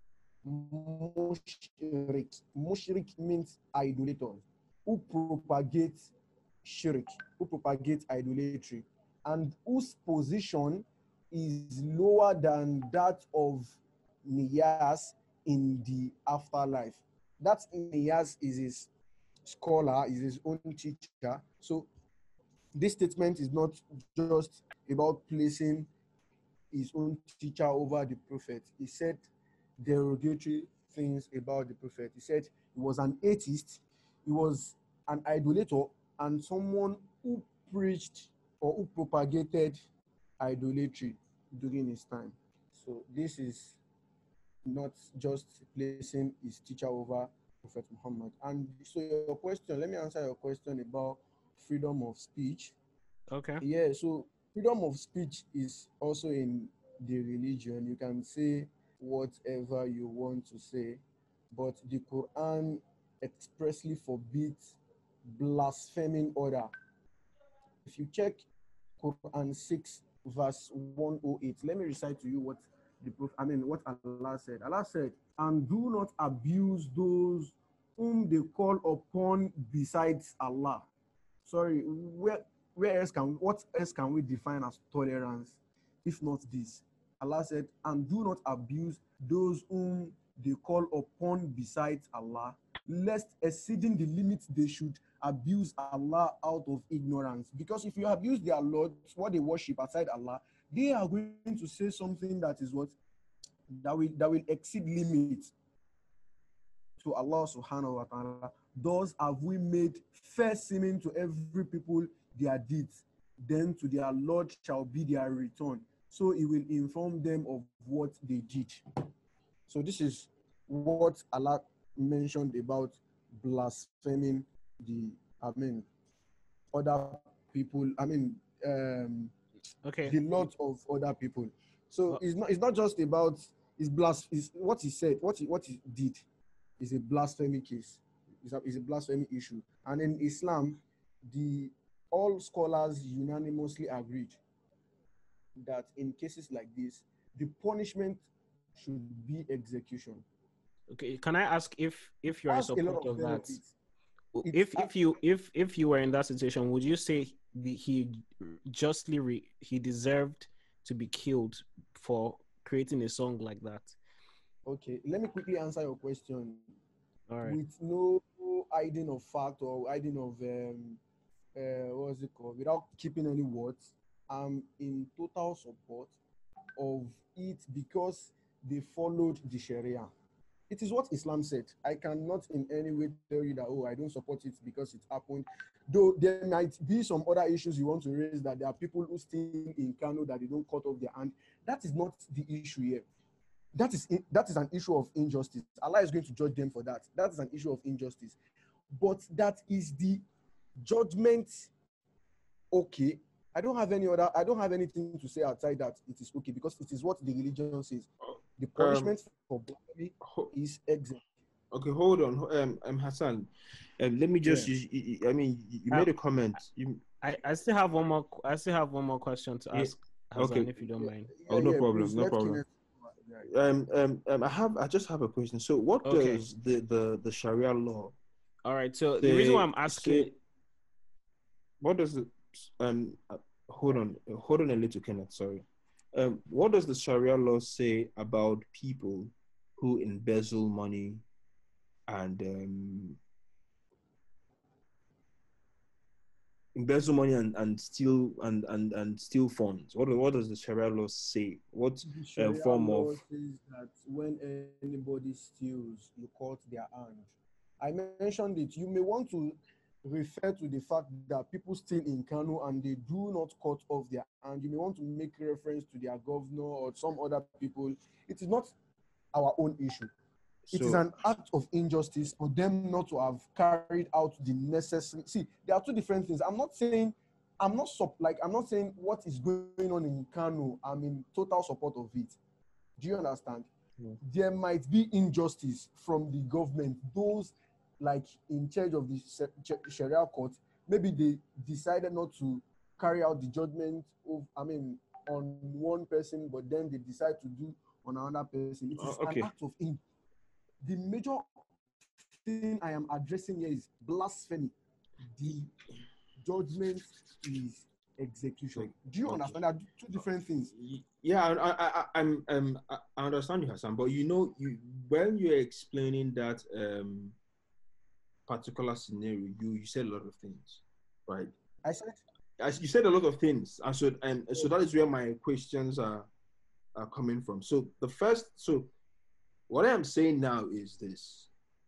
Mushrik. Mushrik means idolater who propagates shirk, who propagates idolatry, and whose position is lower than that of Niyas in the afterlife. That Niyas is his scholar, is his own teacher. So this statement is not just about placing his own teacher over the prophet. He said derogatory things about the prophet. He said he was an atheist, he was an idolater, and someone who preached or who propagated idolatry during his time. So this is not just placing his teacher over Prophet Muhammad. And so your question, let me answer your question about freedom of speech. Okay. Yeah, so freedom of speech is also in the religion. You can say whatever you want to say, but the Quran expressly forbids blaspheming order. If you check Quran six, verse one oh eight, let me recite to you what the Prophet, I mean, what Allah said. Allah said, and do not abuse those whom they call upon besides Allah. Sorry, where where else can what else can we define as tolerance if not this? Allah said, and do not abuse those whom they call upon besides Allah, lest exceeding the limits they should abuse Allah out of ignorance. Because if you abuse their Lord, what they worship aside Allah, they are going to say something that is what that will that will exceed limits to Allah subhanahu wa ta'ala. Thus have we made fair seeming to every people their deeds, then to their Lord shall be their return. So he will inform them of what they did. So this is what Allah mentioned about blaspheming the, I mean, other people, I mean, um, Okay. the lot of other people. So Well, it's not it's not just about it's blas is what he said, what he what he did is a blasphemy case. It's a, it's a blasphemy issue. And in Islam, the all scholars unanimously agreed that in cases like this, the punishment should be execution. okay. Can I ask if if you are in Has a lot support of of that? benefits. If It's if you if if you were in that situation, would you say the, he justly re, he deserved to be killed for creating a song like that? okay. Let me quickly answer your question All right. with no hiding of fact or hiding of um, uh, what's it called, without keeping any words. I'm in total support of it because they followed the Sharia. It is what Islam said. I cannot in any way tell you that, oh, I don't support it because it happened. Though there might be some other issues you want to raise, that there are people who stay in Kano that they don't cut off their hand. That is not the issue here. That is that is an issue of injustice. Allah is going to judge them for that. That is an issue of injustice. But that is the judgment, okay, I don't have any other. I don't have anything to say outside that it is okay because it is what the religion says. The punishment um, for burglary is exit. Okay, hold on, um, um Hassan. Um, let me just. Yeah. Use, I mean, you made a comment. You... I, I still have one more. I still have one more question to ask. Yeah. Hassan, okay, if you don't yeah. mind. Yeah, oh, no yeah, problem. please, no problem. Um, um, um, I have. I just have a question. So, what okay. does the, the the Sharia law? All right. So say, the reason why I'm asking. Say, what does the um? Hold on. Hold on a little, Kenneth. Sorry. Um, what does the Sharia law say about people who embezzle money and um, embezzle money and, and steal and, and, and steal funds? What what does the Sharia law say? What the Sharia uh, form law of says that when anybody steals, you cut their hand. I mentioned it. You may want to refer to the fact that people steal in Kano and they do not cut off their hand. You may want to make reference to their governor or some other people. It is not our own issue. It so, is an act of injustice for them not to have carried out the necessary. See, there are two different things. I'm not saying, I'm not sup, like I'm not saying what is going on in Kano. I'm in total support of it. Do you understand? Yeah. There might be injustice from the government. Those like in charge of the Sharia court, maybe they decided not to carry out the judgment of, I mean, on one person, but then they decide to do on another person. It is uh, okay. an act of injustice. The major thing I am addressing here is blasphemy. The judgment is execution. Do you okay. understand? There are two different things. Yeah, I, I, I, I'm, um, I understand you, Hassan, but you know, you when you're explaining that um, particular scenario, you you said a lot of things, right? I said. As you said a lot of things, and so and so that is where my questions are are coming from. So the first, so. What I am saying now is this.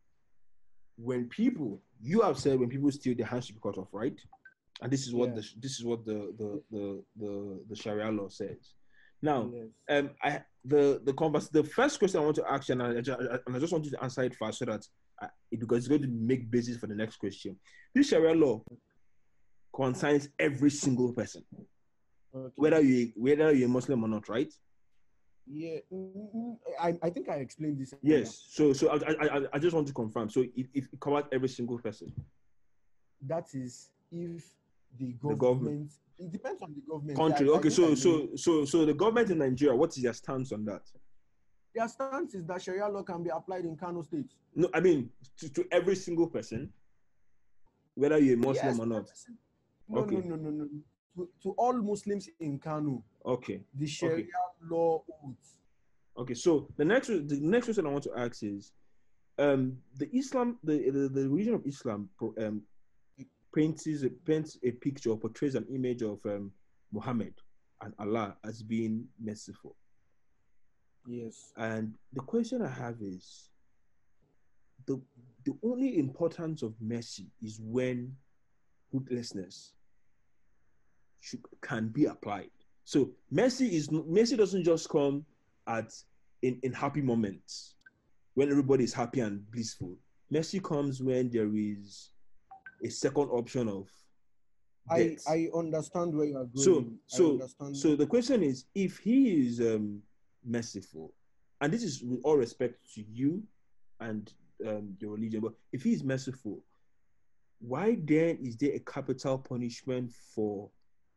When people, you have said when people steal, their hands should be cut off, right? And this is what yeah. the this is what the the, the the the Sharia law says. Now, yes. um, I the the converse, the first question I want to ask you, and I, just, and I just want you to answer it fast so that I, because it's going to make basis for the next question. This Sharia law concerns every single person, okay. whether you whether you're a Muslim or not, right? Yeah, I, I think I explained this. Yes, earlier. so so I, I I just want to confirm. So it, it covers every single person. That is if the government, the government. It depends on the government. Country. I, okay, I so so so so the government in Nigeria, what is their stance on that? Their stance is that Sharia law can be applied in Kano State. No, I mean to, to every single person, whether you're a Muslim yes, or not. No, okay. no, no, no, no. To, to all Muslims in Kano. Okay. The Sharia okay. law holds. Okay, so the next the next question I want to ask is, um, the Islam the the, the religion of Islam um paints a paints a picture or portrays an image of um Muhammad and Allah as being merciful. Yes. And the question I have is, the the only importance of mercy is when ruthlessness should, can be applied. So mercy is mercy doesn't just come at in, in happy moments when everybody is happy and blissful. Mercy comes when there is a second option of death. I, I understand where you are going. So so I understand. so the question is, if he is um, merciful, and this is with all respect to you and um, your religion, but if he is merciful, why then is there a capital punishment for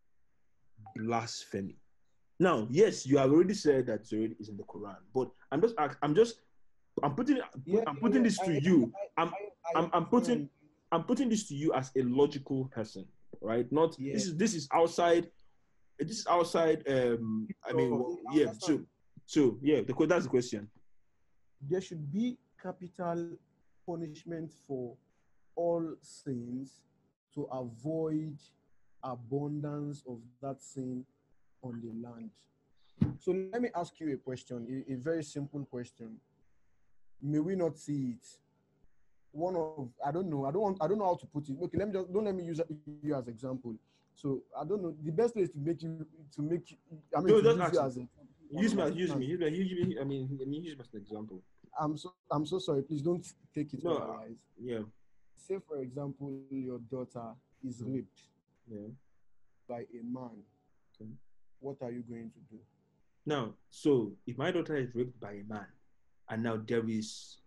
blasphemy? Now, yes, you have already said that it already is in the Quran, but I'm just, I'm just, I'm putting, yeah, I'm putting yeah, this to I, you. I, I, I'm, I, I'm, I'm putting, I'm putting this to you as a logical person, right? Not yeah. this is this is outside, this is outside. Um, I mean, well, yeah. So, so yeah, the that's the question. There should be capital punishment for all sins to avoid abundance of that sin on the land. So let me ask you a question, a, a very simple question. May we not see it? One of I don't know. I don't want. I don't know how to put it. Okay, let me just don't let me use you as example. So I don't know. The best way is to make you to make. I mean, no, to use you as a, use me. Use me. Use me. Use me. I mean, I mean, use me as an example. I'm so I'm so sorry. Please don't take it no, otherwise. Yeah. Say for example, your daughter is raped. Yeah. by a man, Okay. what are you going to do? Now, so if my daughter is raped by a man, and now there is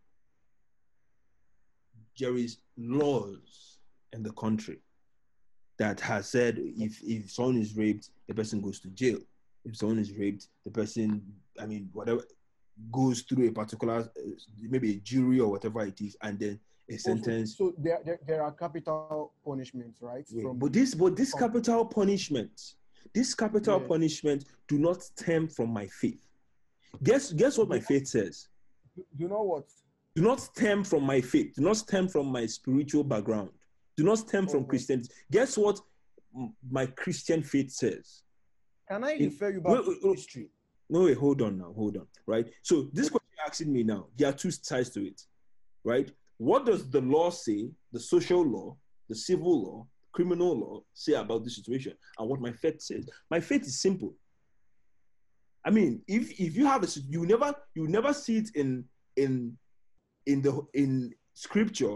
there is laws in the country that has said if if someone is raped, the person goes to jail. If someone is raped, the person, I mean, whatever, goes through a particular, uh, maybe a jury or whatever it is, and then a sentence. Also, so there, there, there are capital punishments, right? Yeah. From But this, but this from, capital punishment, this capital yeah. punishment do not stem from my faith. Guess, guess what my faith says? You know what? Do not stem from my faith. Do not stem from my spiritual background. Do not stem from Oh, Christianity. Guess what my Christian faith says? Can I In- refer you back wait, to wait, wait. history? No, wait, hold on now, hold on, right? So this question you're asking me now, there are two sides to it, right? What does the law say, the social law, the civil law, criminal law say about this situation, and what my faith says? My faith is simple. I mean, if if you have a, you never you never see it in in in the in scripture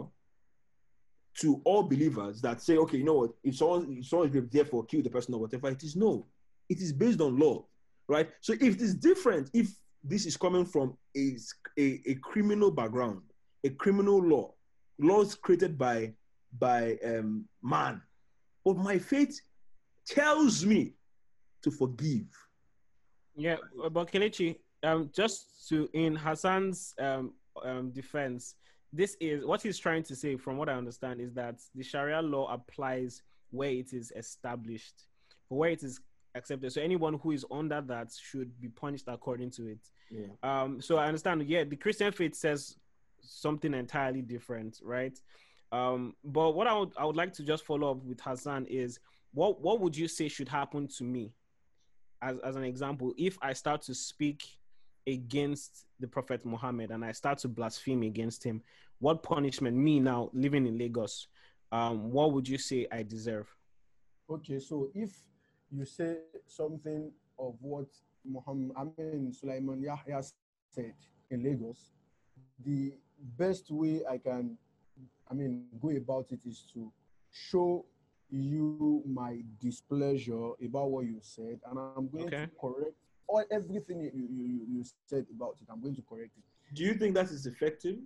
to all believers that say, okay, you know what, if someone if someone is therefore kill the person or whatever it is. No, it is based on law, right? So if it is different, if this is coming from a, a, a criminal background, a criminal law, laws created by by um, man, but my faith tells me to forgive. Yeah, but Kelechi, um, just to in Hassan's um, um defense, this is what he's trying to say, from what I understand, is that the Sharia law applies where it is established, for where it is accepted. So anyone who is under that should be punished according to it. Yeah. Um. So I understand. Yeah, the Christian faith says something entirely different, right? Um. But what I would I would like to just follow up with Hassan is what what would you say should happen to me? As, as an example, if I start to speak against the Prophet Muhammad and I start to blaspheme against him, what punishment, me now living in Lagos, um, what would you say I deserve? Okay, so if you say something of what Muhammad, I mean, Sulaiman Yahya said in Lagos, the best way I can, I mean, go about it is to show you my displeasure about what you said, and I'm going Okay. to correct all everything you, you, you, you said about it. I'm going to correct it. Do you think that is effective?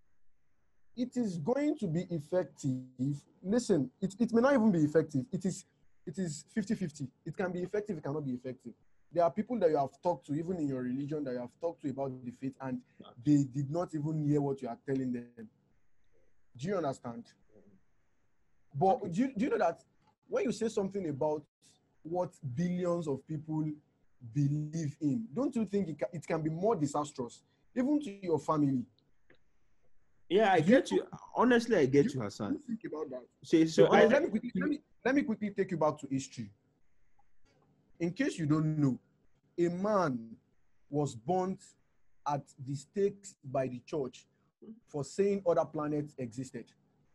It is going to be effective. Listen, it, it may not even be effective. It is it is fifty-fifty. It can be effective, it cannot be effective. There are people that you have talked to, even in your religion, that you have talked to about the faith, and they did not even hear what you are telling them. Do you understand? But do you, do you know that when you say something about what billions of people believe in, don't you think it can, it can be more disastrous, even to your family? Yeah, I Do get you- you. Honestly, I get Do you, you Hassan. think about that? So, so So Okay, I- honestly, let, me quickly, let, me, let me quickly take you back to history. In case you don't know, a man was burnt at the stakes by the church for saying other planets existed.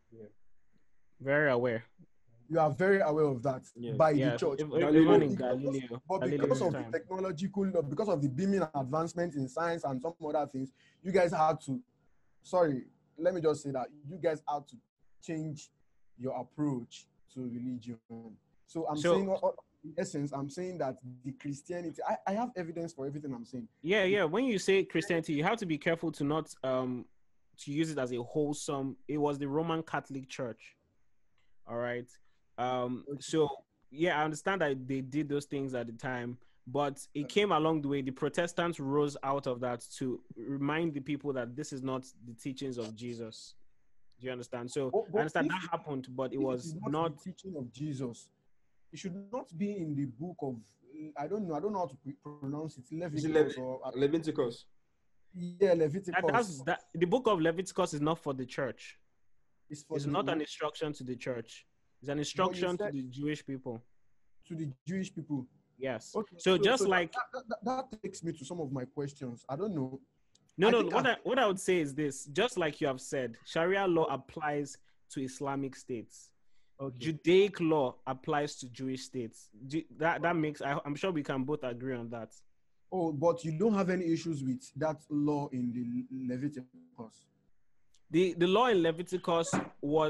Very aware. You are very aware of that Yeah. by Yeah, the church. if- Galileo. even in Because- Galileo. But Galileo's because of time. the technological, because of the beaming advancement in science and some other things, you guys had to, sorry, let me just say that you guys had to change your approach to religion. So I'm So- saying, uh, uh, in essence, I'm saying that the Christianity, I, I have evidence for everything I'm saying. Yeah, yeah. When you say Christianity, you have to be careful to not um to use it as a wholesome. It was the Roman Catholic Church. All right. Um. So yeah, I understand that they did those things at the time, but it came along the way. The Protestants rose out of that to remind the people that this is not the teachings of Jesus. Do you understand? So But- but I understand if- that happened, but it If was is not. the teaching of Jesus. It should not be in the book of, I don't know, I don't know how to pre- pronounce it, Leviticus Lev- or uh, Leviticus. yeah, Leviticus. That, that's that. The book of Leviticus is not for the church. It's for It's the- not an instruction to the church. It's an instruction said- to the Jewish people. to the Jewish people. Yes. Okay, So just that- like that, that, that takes me to some of my questions. I don't know. no, I no. think What I- I, what I would say is this: just like you have said, Sharia law applies to Islamic states. Okay. Judaic law applies to Jewish states. Ju- That that makes. I, I'm sure we can both agree on that. Oh, but you don't have any issues with that law in the Leviticus. The the law in Leviticus was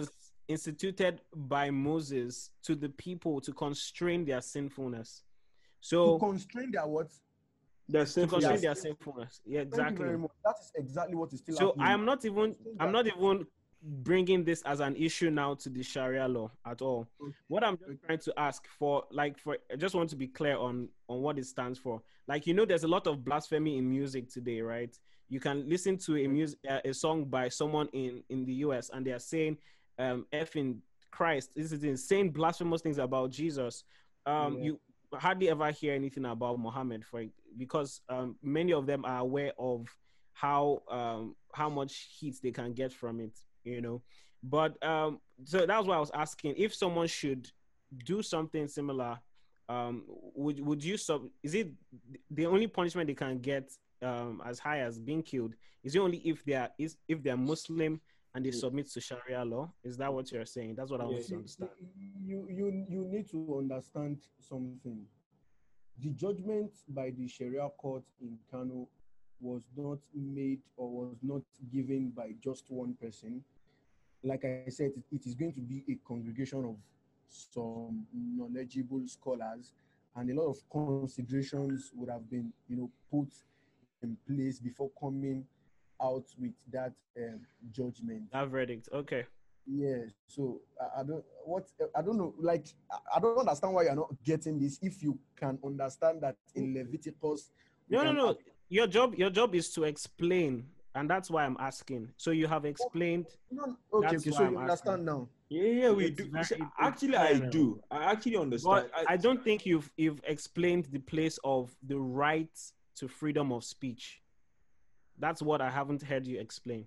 instituted by Moses to the people to constrain their sinfulness. To So constrain their what? That's to simple. constrain Yes. their sinfulness. Yeah, Thank you exactly. very much. That is exactly what is still So happening. I am not even Constrain I'm their- not even bringing this as an issue now to the Sharia law at all. Okay. What I'm just trying to ask for, like, for I just want to be clear on on what it stands for. Like, you know, there's a lot of blasphemy in music today, right? You can listen to a music uh, a song by someone in in the U S and they are saying um effing Christ. This is insane, blasphemous things about Jesus. Um, Yeah. you hardly ever hear anything about Muhammad for because um many of them are aware of how um how much heat they can get from it, you know. But um so that's why I was asking if someone should do something similar. Um would would you sub is it the only punishment they can get um as high as being killed? Is it only if they are is if they're Muslim and they submit to Sharia law? Is that what you're saying? That's what I want Yeah. to See, understand. you, you, you need to understand something. The judgment by the Sharia court in Kano was not made or was not given by just one person. Like I said, it, it is going to be a congregation of some knowledgeable scholars, and a lot of considerations would have been, you know, put in place before coming out with that um, judgment. That verdict. Okay. Yeah, so I, I don't what I don't know. Like I, I don't understand why you're not getting this. If you can understand that in Leviticus, you No, no, can no. have, Your job, your job is to explain, and that's why I'm asking. So you have explained. no, okay, That's okay. why So I'm you asking. understand now. Yeah, yeah, we It's do. very, See, it's actually, clear I now. do. I actually understand. But I don't think you've you've explained the place of the right to freedom of speech. That's what I haven't heard you explain.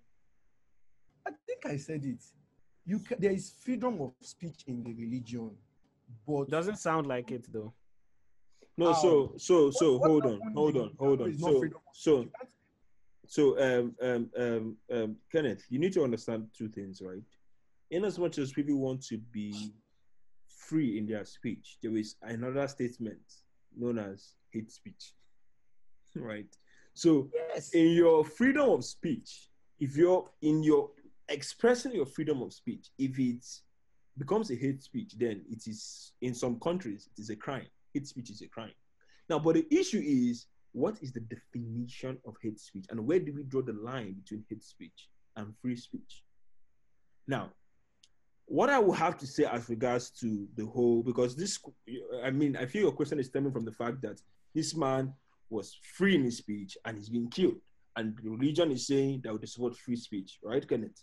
I think I said it. You can, there is freedom of speech in the religion, but Doesn't sound like it though. No, how? so so so What- what hold on, happened hold in on, hold Kano on. is not So freedom of speech. so You can't- so um um um um Kenneth, you need to understand two things, right? In as much as people want to be free in their speech, there is another statement known as hate speech. Right? So yes. in your freedom of speech, if you're in your expressing your freedom of speech, if it becomes a hate speech, then it is in some countries it is a crime. Hate speech is a crime. Now, but the issue is, what is the definition of hate speech, and where do we draw the line between hate speech and free speech? Now, what I will have to say as regards to the whole, because this, I mean, I feel your question is stemming from the fact that this man was free in his speech and he's being killed, and the religion is saying that would support free speech, right, Kenneth?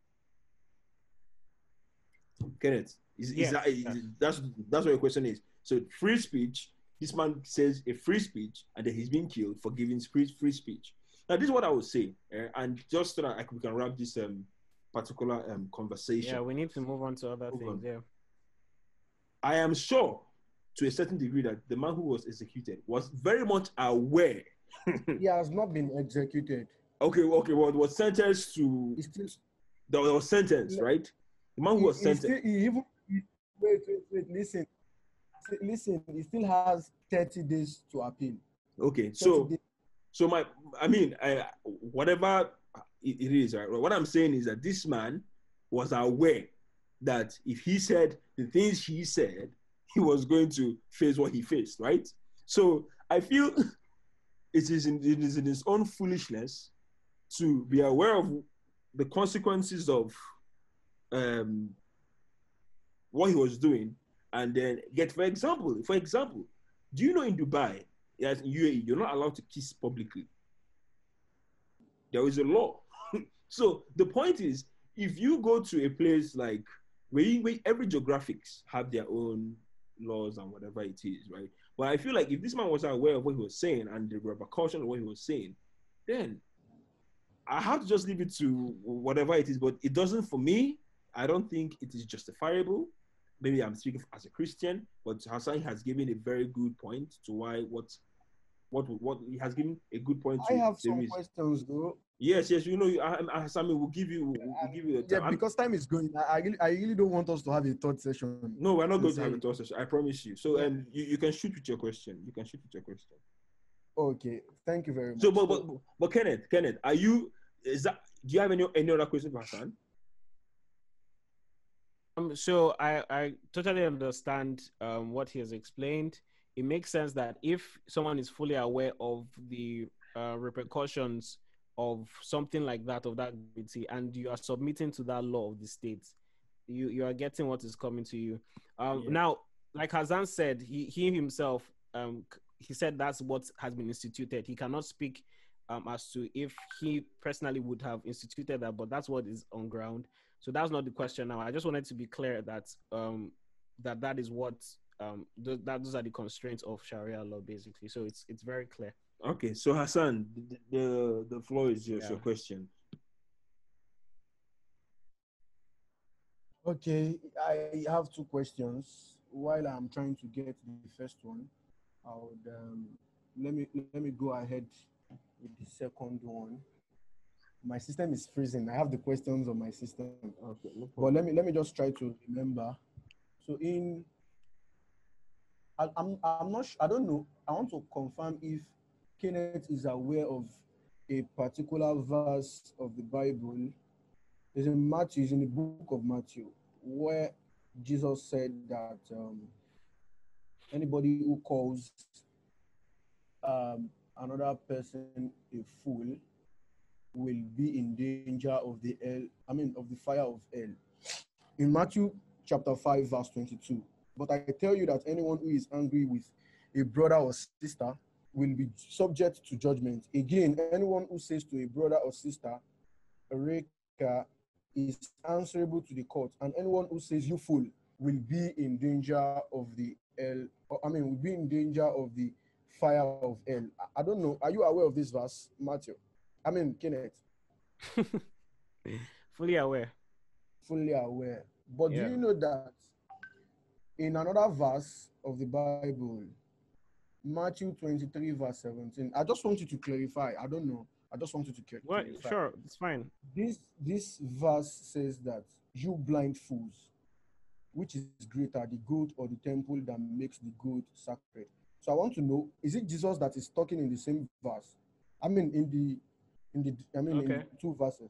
Kenneth, is, Yes, is that yes. is, that's that's what your question is? So free speech. This man says a free speech, and then he's being killed for giving free free speech. Now, this is what I would say, uh, and just so that I, we can wrap this um, particular um, conversation. Yeah, we need to move on to other Move things. on. Yeah. I am sure, to a certain degree, that the man who was executed was very much aware. He has not been executed. Okay, okay, well, was sentenced to. He's still That was sentenced, right? The man who was he, he sentenced. still, he even he, wait, wait, wait, listen. Listen, he still has thirty days to appeal. Okay, thirty so days. so my, I mean, I, whatever it, it is, right? What I'm saying is that this man was aware that if he said the things he said, he was going to face what he faced, right? So I feel it is in, it is in his own foolishness to be aware of the consequences of um, what he was doing, and then get, for example, for example, do you know in Dubai, as in U A E, you're not allowed to kiss publicly? There is a law. So the point is, if you go to a place like where, you, where every geographics have their own laws and whatever it is, right? But I feel like if this man was aware of what he was saying and the repercussion of what he was saying, then I have to just leave it to whatever it is. But it doesn't, for me, I don't think it is justifiable. Maybe I'm speaking as a Christian, but Hassan has given a very good point to why what what what he has given a good point to I have the some reason. questions though. Yes, yes, you know, I, I, Hassan will give you will will give you the Yeah, time. I'm- because time is going. I, I really I really don't want us to have a third session. no, we're not going to have a Sincerely. thought session. I promise you. So, um, you, you can shoot with your question. You can shoot with your question. Okay, thank you very much. So, but but, but Kenneth, Kenneth, are you? Is that? Do you have any any other question for Hassan? Um, so I, I totally understand um, what he has explained. It makes sense that if someone is fully aware of the uh, repercussions of something like that, of that gravity, and you are submitting to that law of the state, you you are getting what is coming to you. Um, Yeah. now, like Hassan said, he he himself um he said that's what has been instituted. He cannot speak um as to if he personally would have instituted that, but that's what is on ground. So that's not the question now. I just wanted to be clear that um that that is what um th- that those are the constraints of Sharia law basically. So it's it's very clear. Okay, so Hassan, the the, the floor is yours. Yeah. Your question. Okay, I have two questions. While I'm trying to get the first one, I would um, let me let me go ahead with the second one. My system is freezing. I have the questions on my system, Okay, no but problem. let me let me just try to remember. So in I, I'm I'm not su- I don't know. I want to confirm if Kenneth is aware of a particular verse of the Bible. It's in Matthew, it's in the book of Matthew, where Jesus said that um, anybody who calls um, another person a fool will be in danger of the hell, I mean, of the fire of hell. In Matthew chapter five, verse twenty-two. But I tell you that anyone who is angry with a brother or sister will be subject to judgment. Again, anyone who says to a brother or sister, Reka, is answerable to the court, and anyone who says you fool will be in danger of the hell. I mean, will be in danger of the fire of hell. I, I don't know. Are you aware of this verse, Matthew? I mean, Kenneth. Fully aware. Fully aware. But do Yeah. you know that in another verse of the Bible, Matthew twenty-three, verse seventeen, I just want you to clarify. I don't know. I just want you to What? clarify. Sure, it's fine. This this verse says that you blind fools, which is greater, the goat or the temple that makes the goat sacred? So I want to know, is it Jesus that is talking in the same verse? I mean, in the in the I mean in Okay. the two verses.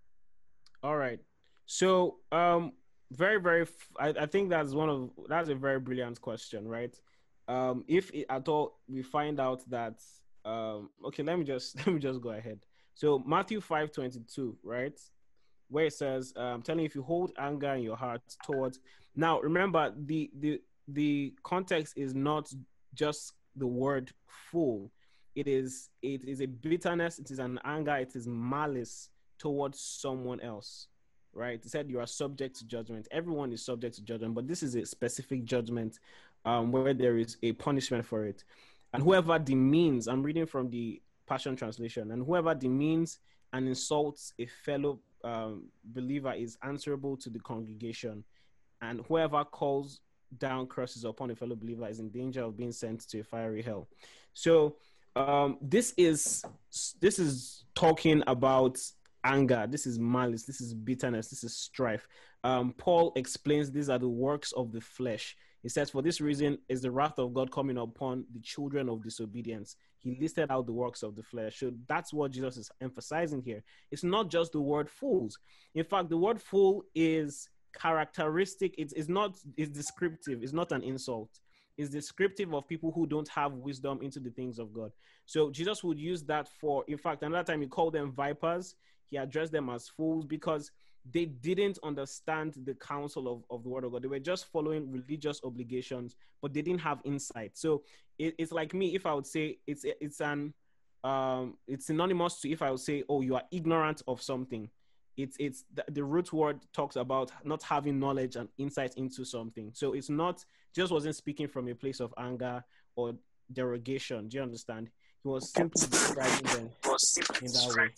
All right. So, um, very, very. F- I, I think that's one of that's a very brilliant question, right? Um, if it, at all we find out that, um, okay, let me just let me just go ahead. So Matthew five twenty two, right, where it says, um, telling you if you hold anger in your heart towards. Now, remember the the the context is not just the word fool. It is it is a bitterness. It is an anger. It is malice towards someone else, right? It said you are subject to judgment. Everyone is subject to judgment, but this is a specific judgment um, where there is a punishment for it. And whoever demeans, I'm reading from the Passion Translation, and whoever demeans and insults a fellow um, believer is answerable to the congregation. And whoever calls down curses upon a fellow believer is in danger of being sent to a fiery hell. So um, this is this is talking about anger. This is malice. This is bitterness. This is strife. Um, Paul explains these are the works of the flesh. He says, for this reason is the wrath of God coming upon the children of disobedience. He listed out the works of the flesh. So that's what Jesus is emphasizing here. It's not just the word fools. In fact, the word fool is characteristic. It's, it's not, it's descriptive. It's not an insult. It's descriptive of people who don't have wisdom into the things of God. So Jesus would use that for, in fact, another time he called them vipers. He addressed them as fools because they didn't understand the counsel of, of the word of God. They were just following religious obligations, but they didn't have insight. So it, it's like me, if I would say it's it's an um it's synonymous to if I would say, oh, you are ignorant of something. It's it's the, the root word talks about not having knowledge and insight into something. So it's not, just wasn't speaking from a place of anger or derogation. Do you understand? He was simply describing them in that way.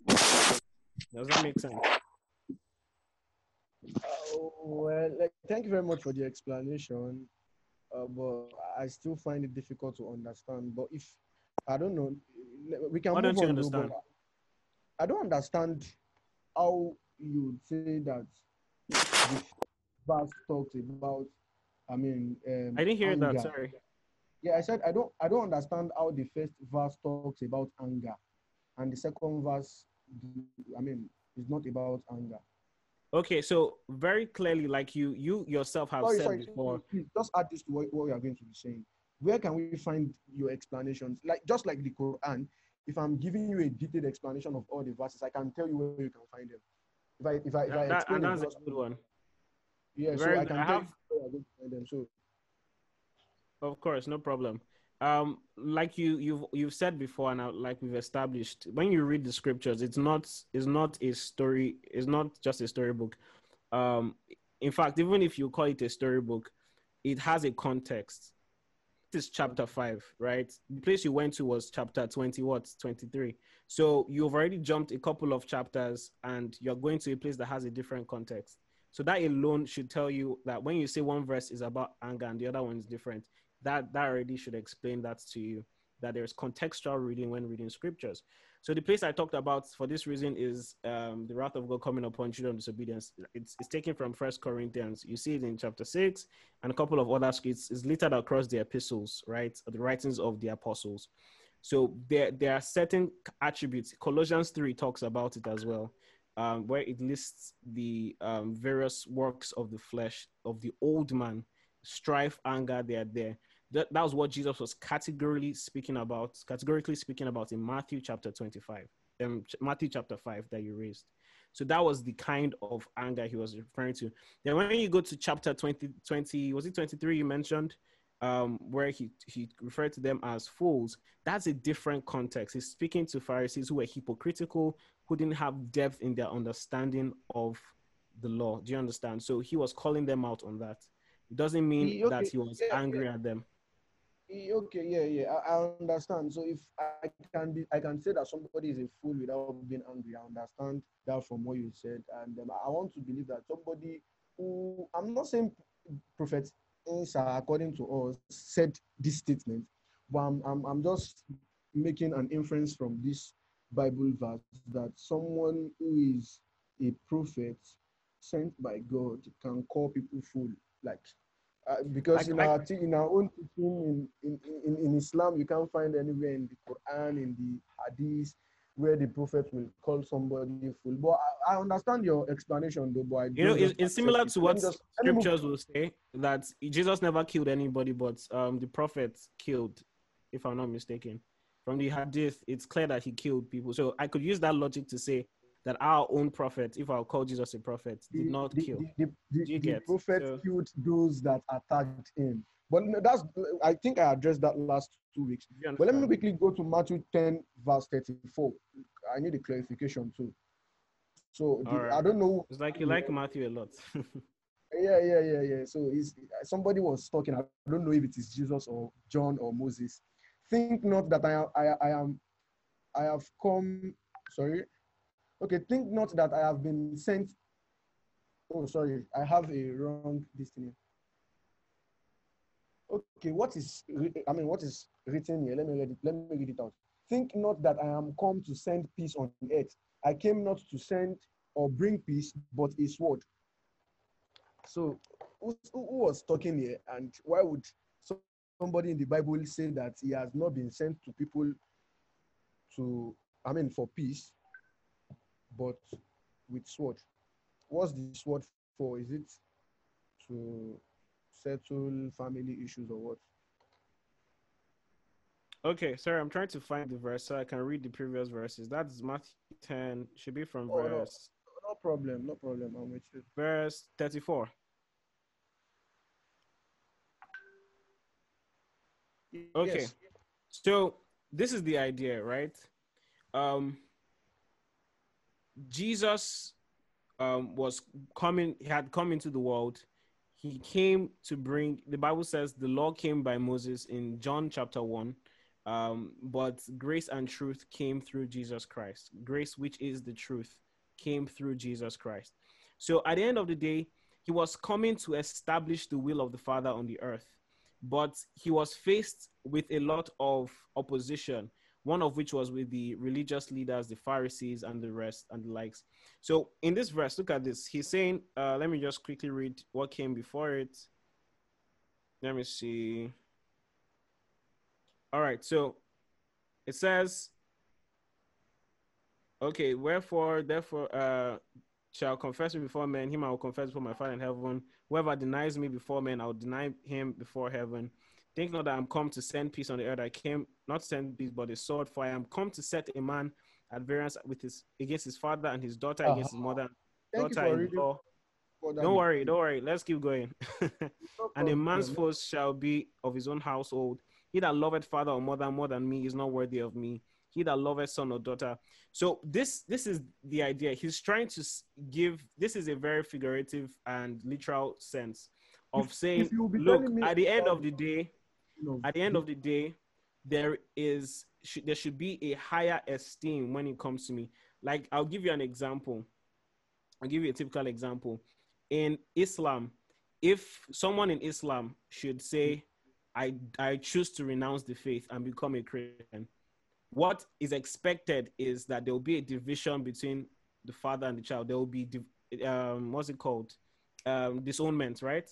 Does that make sense? Uh, well, like, thank you very much for the explanation, uh, but I still find it difficult to understand. But if I don't know, we can Why move don't you on though. understand? But I don't understand how you would say that the verse talks about, I mean, um, I didn't hear that. anger. Sorry. Yeah, I said I don't I don't understand how the first verse talks about anger, and the second verse, I mean, is not about anger. Okay, so very clearly, like you you yourself have Sorry, said sorry. before. Please, just add this to what, what we are going to be saying. Where can we find your explanations? Like just like the Quran, if I'm giving you a detailed explanation of all the verses, I can tell you where you can find them. If I if I if I That, that explain and a that's a verse, good one. yeah, so Very I good. I can tell you have, where you're going to find them. So of course, no problem. Um, like you you've you've said before, and I- like we've established, when you read the scriptures, it's not it's not a story. It's not just a storybook. Um, in fact, even if you call it a storybook, it has a context. This is chapter five, right? The place you went to was chapter twenty, what, twenty-three. So you've already jumped a couple of chapters and you're going to a place that has a different context. So that alone should tell you that when you say one verse is about anger and the other one is different, that, that already should explain that to you, that there's contextual reading when reading scriptures. So the place I talked about for this reason is um, the wrath of God coming upon children of disobedience. It's, it's taken from First Corinthians. You see it in chapter six and a couple of other scripts. Is littered across the epistles, right? The writings of the apostles. So there, there are certain attributes. Colossians three talks about it as well, um, where it lists the um, various works of the flesh, of the old man, strife, anger, they are there. That, that was what Jesus was categorically speaking about, categorically speaking about in Matthew chapter twenty-five, um, Matthew chapter five that you raised. So that was the kind of anger he was referring to. Then when you go to chapter twenty, twenty was it twenty-three you mentioned, um, where he, he referred to them as fools, that's a different context. He's speaking to Pharisees who were hypocritical, who didn't have depth in their understanding of the law. Do you understand? So he was calling them out on that. It doesn't mean E- that okay, he was yeah, angry at them. yeah, okay, yeah, yeah, I, I understand. So if I can be, I can say that somebody is a fool without being angry. I understand that from what you said, and um, I want to believe that somebody who, I'm not saying Prophet Isa, according to us, said this statement, but I'm, I'm, I'm just making an inference from this Bible verse that someone who is a prophet sent by God can call people fool. Like, uh, because Like, in like our in our own teaching in, in, in, in Islam, you can't find anywhere in the Quran, in the Hadith, where the prophet will call somebody fool. But I, I understand your explanation, though. But I you know, don't it's, just it's accept similar it. to Let what me just let me move. scriptures will say that Jesus never killed anybody, but um, the prophet killed, if I'm not mistaken. From the hadith, it's clear that he killed people. So I could use that logic to say that our own prophet, if I'll call Jesus a prophet, did The, not the, kill. the, the, the, Do you the get? prophet So killed those that attacked him. But no, that's I think I addressed that last two weeks. do you But let me understand? quickly go to Matthew ten, verse thirty-four. I need a clarification too. So All the, right. I don't know. It's like you like Matthew a lot. Yeah, yeah, yeah, yeah. So he's, somebody was talking. I don't know if it is Jesus or John or Moses. Think not that I am, I, I am, I have come. Sorry. Okay. Think not that I have been sent. Oh, sorry. I have a wrong destiny. Okay. What is? I mean, what is written here? Let me read it. Let me read it out. Think not that I am come to send peace on earth. I came not to send or bring peace, but a sword. So, who, who was talking here, and why would somebody in the Bible say that he has not been sent to people to, I mean, for peace, but with sword? What's the sword for? Is it to settle family issues or what? Okay, sorry, I'm trying to find the verse so I can read the previous verses. That's Matthew ten, should be from Oh no, verse no problem, no problem. I'm with you. verse thirty-four. Okay, Yes. so this is the idea, right? Um, Jesus um, was coming, he had come into the world. He came to bring, the Bible says the law came by Moses in John chapter one, um, but grace and truth came through Jesus Christ. Grace, which is the truth, came through Jesus Christ. So at the end of the day, he was coming to establish the will of the Father on the earth, but he was faced with a lot of opposition, one of which was with the religious leaders, the Pharisees, and the rest and the likes. So in this verse, look at this. He's saying, uh, let me just quickly read what came before it. Let me see. All right. So it says, okay, wherefore, therefore, uh, shall confess me before men, him I will confess before my Father in heaven. Whoever denies me before men, I will deny him before heaven. Think not that I'm come to send peace on the earth. I came not to send peace, but a sword. For I am come to set a man at variance with his against his father, and his daughter Uh-huh. against his mother, Thank you daughter for in reading. law. For that Don't worry, detail. don't worry. Let's keep going. No And a man's problem. foes shall be of his own household. He that loveth father or mother more than me is not worthy of me. He that loveth son or daughter. So this this is the idea. He's trying to s- give. This is a very figurative and literal sense of If, saying, if you will be look, telling me at the end about of the day, you know, at the end the- of the day, there is should, there should be a higher esteem when it comes to me. Like I'll give you an example. I'll give you a typical example. In Islam, if someone in Islam should say, I, I choose to renounce the faith and become a Christian, what is expected is that there will be a division between the father and the child. There will be, um, what's it called? Um, disownment, right?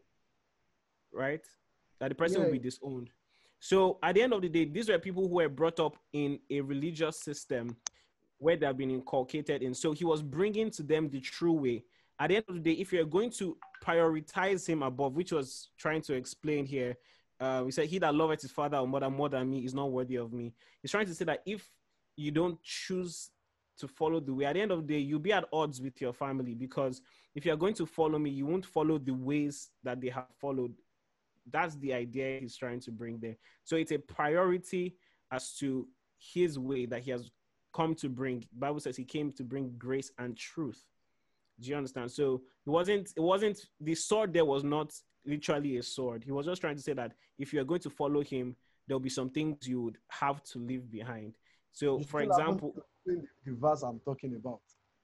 Right? That the person yeah, will be disowned. So at the end of the day, these were people who were brought up in a religious system where they have been inculcated in. So he was bringing to them the true way. At the end of the day, if you're going to prioritize him above, which was trying to explain here, uh, we said, he that loveth his father or mother more than me is not worthy of me. He's trying to say that if you don't choose to follow the way, at the end of the day, you'll be at odds with your family, because if you're going to follow me, you won't follow the ways that they have followed. That's the idea he's trying to bring there. So it's a priority as to his way that he has come to bring. The Bible says he came to bring grace and truth. Do you understand? So it wasn't, it wasn't, the sword there was not literally a sword. He was just trying to say that if you're going to follow him, there'll be some things you would have to leave behind. So you for still haven't example, explained the verse I'm talking about.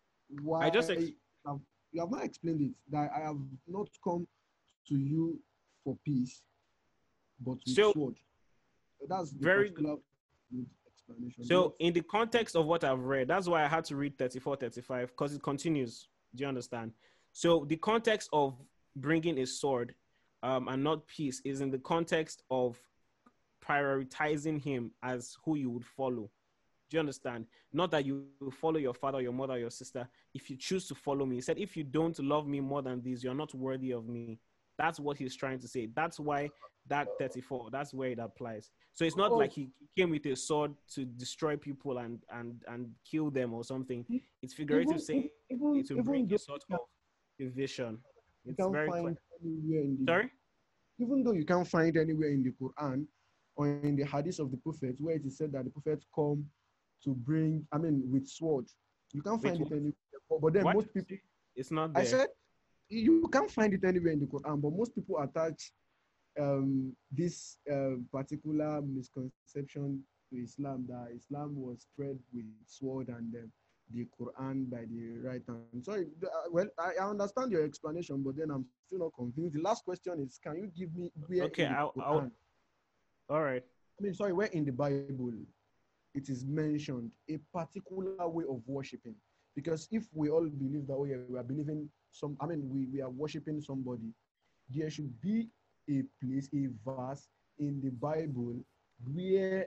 I Why just ex- have, you have not explained it? That I have not come to you for peace, but with so sword. That's the very good. particular explanation. Not So in the context of what I've read, that's why I had to read thirty-four, thirty-five, because it continues. Do you understand? So the context of bringing a sword um, and not peace is in the context of prioritizing him as who you would follow. Do you understand? Not that you follow your father, your mother, your sister. If you choose to follow me, he said, if you don't love me more than these, you're not worthy of me. That's what he's trying to say. That's why that thirty-four, that's where it applies. So it's not like oh, he came with a sword to destroy people and and and kill them or something. It's figurative even saying even to bring even a though sort you of division. It's can't very clear. find anywhere in the Sorry? even though you can't find anywhere in the Quran or in the hadith of the Prophet where it is said that the Prophet come to bring, I mean, with sword. You can't Wait, find it what? anywhere. But, but then What? most people, It's not I there. said, you can't find it anywhere in the Quran, but most people attach um, this uh, particular misconception to Islam, that Islam was spread with sword and uh, the Quran by the right hand. Sorry, uh, well, I, I understand your explanation, but then I'm still not convinced. The last question is, can you give me where Okay, in the I'll, I'll Quran, all right. I mean, sorry, where in the Bible it is mentioned a particular way of worshiping? Because if we all believe that, oh yeah, we are believing some, I mean, we, we are worshiping somebody, there should be a place, a verse in the Bible where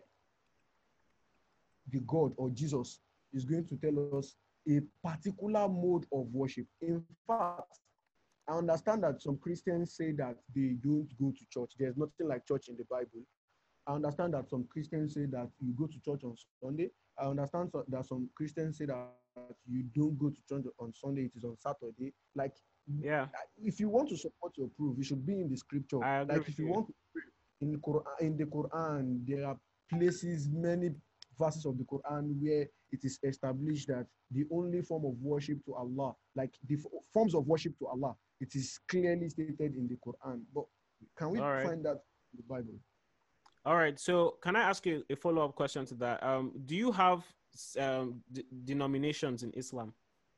the God or Jesus is going to tell us a particular mode of worship. In fact, I understand that some Christians say that they don't go to church. There's nothing like church in the Bible. I understand that some Christians say that you go to church on Sunday. I understand so, that some Christians say that you don't go to church on Sunday, it is on Saturday. Like, Yeah, if you want to support your proof, it should be in the scripture. I agree Like, with if you you. want to pray in the Quran, in the Quran, there are places, many verses of the Quran where it is established that the only form of worship to Allah, like the f- forms of worship to Allah, it is clearly stated in the Quran. But can we All right. find that in the Bible? All right. So, can I ask you a follow up question to that? Um, do you have um, d- denominations in Islam?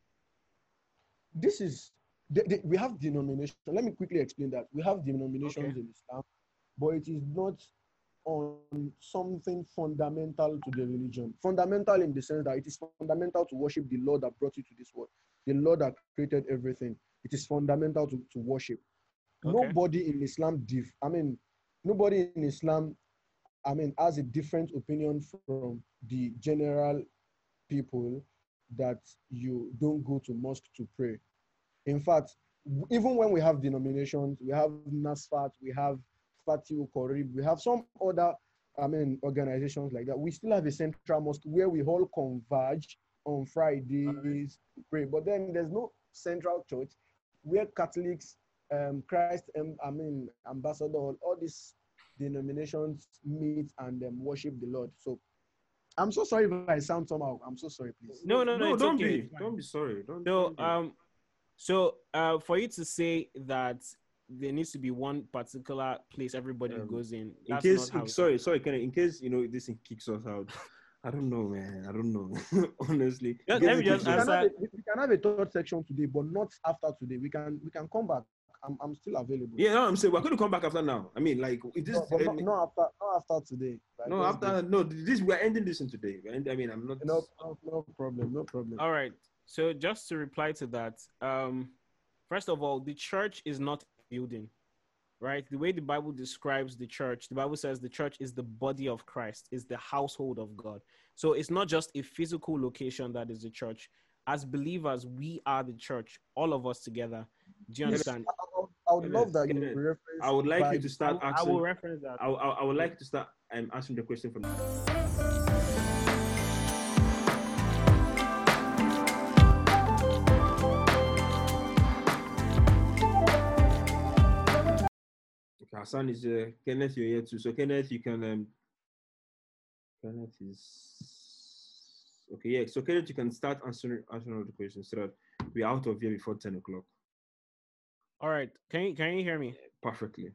This is the, the, we have denomination. Let me quickly explain that. We have Okay. denominations in Islam, but it is not on something fundamental to the religion. Fundamental in the sense that it is fundamental to worship the Lord that brought you to this world, the Lord that created everything. It is fundamental to, to worship. Okay. Nobody in Islam, diff, I mean, nobody in Islam, I mean, has a different opinion from the general people that you don't go to mosque to pray. In fact, w- even when we have denominations, we have NASFAT, we have Fatih Korib, we have some other, I mean, organizations like that. We still have a central mosque where we all converge on Fridays to pray. But then there's no central church where Catholics, um, Christ, um, I mean, ambassador, all these denominations meet and um, worship the Lord. So I'm so sorry if I sound somehow. I'm so sorry, please. No, no, no, no, it's don't okay. be, It's fine. don't be sorry. Don't. So, don't be. um, so uh, for you to say that there needs to be one particular place everybody Um, goes in, in that's case, not how. in, sorry, sorry, Ken, in case you know this thing kicks us out. I don't know, man. I don't know. Honestly, Just- In let me case it just kicks We us- can, have answer- a, we we can have a third section today, but not after today. We can we can come back. I'm, I'm still available. Yeah, no, I'm saying we're going to come back after now. I mean, like, it No, just but not, not after not after today. Like, no just after this. no this we're ending this in today. We're end- I mean, I'm not. No, no, no problem. No problem. All right. So just to reply to that, um, first of all, the church is not a building, right? The way the Bible describes the church, the Bible says the church is the body of Christ, is the household of God. So it's not just a physical location that is the church. As believers, we are the church, all of us together. Do you Please, understand? I, I, I would love that you Kenneth, reference. I would like you Bible. to start I asking. will reference that. I, I, I would like to start um, answering the question from. Okay, Hassan is uh, Kenneth, you're here too. So Kenneth, you can. Um, Kenneth is okay. Yeah. So Kenneth, you can start answering answering all the questions so that we're out of here before ten o'clock. All right. Can you can you hear me? Perfectly.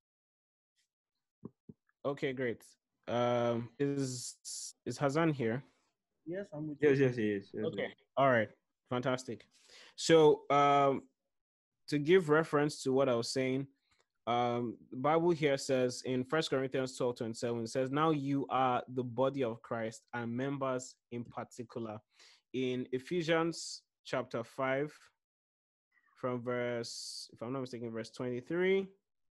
Okay, great. Um, is is Hazan here? Yes, I'm with Yes, you. yes, yes. yes Okay. yes. All right. Fantastic. So, um, to give reference to what I was saying, um, the Bible here says in First Corinthians twelve twenty-seven, it says, "Now you are the body of Christ and members in particular." In Ephesians chapter five, from verse, if I'm not mistaken, verse twenty-three,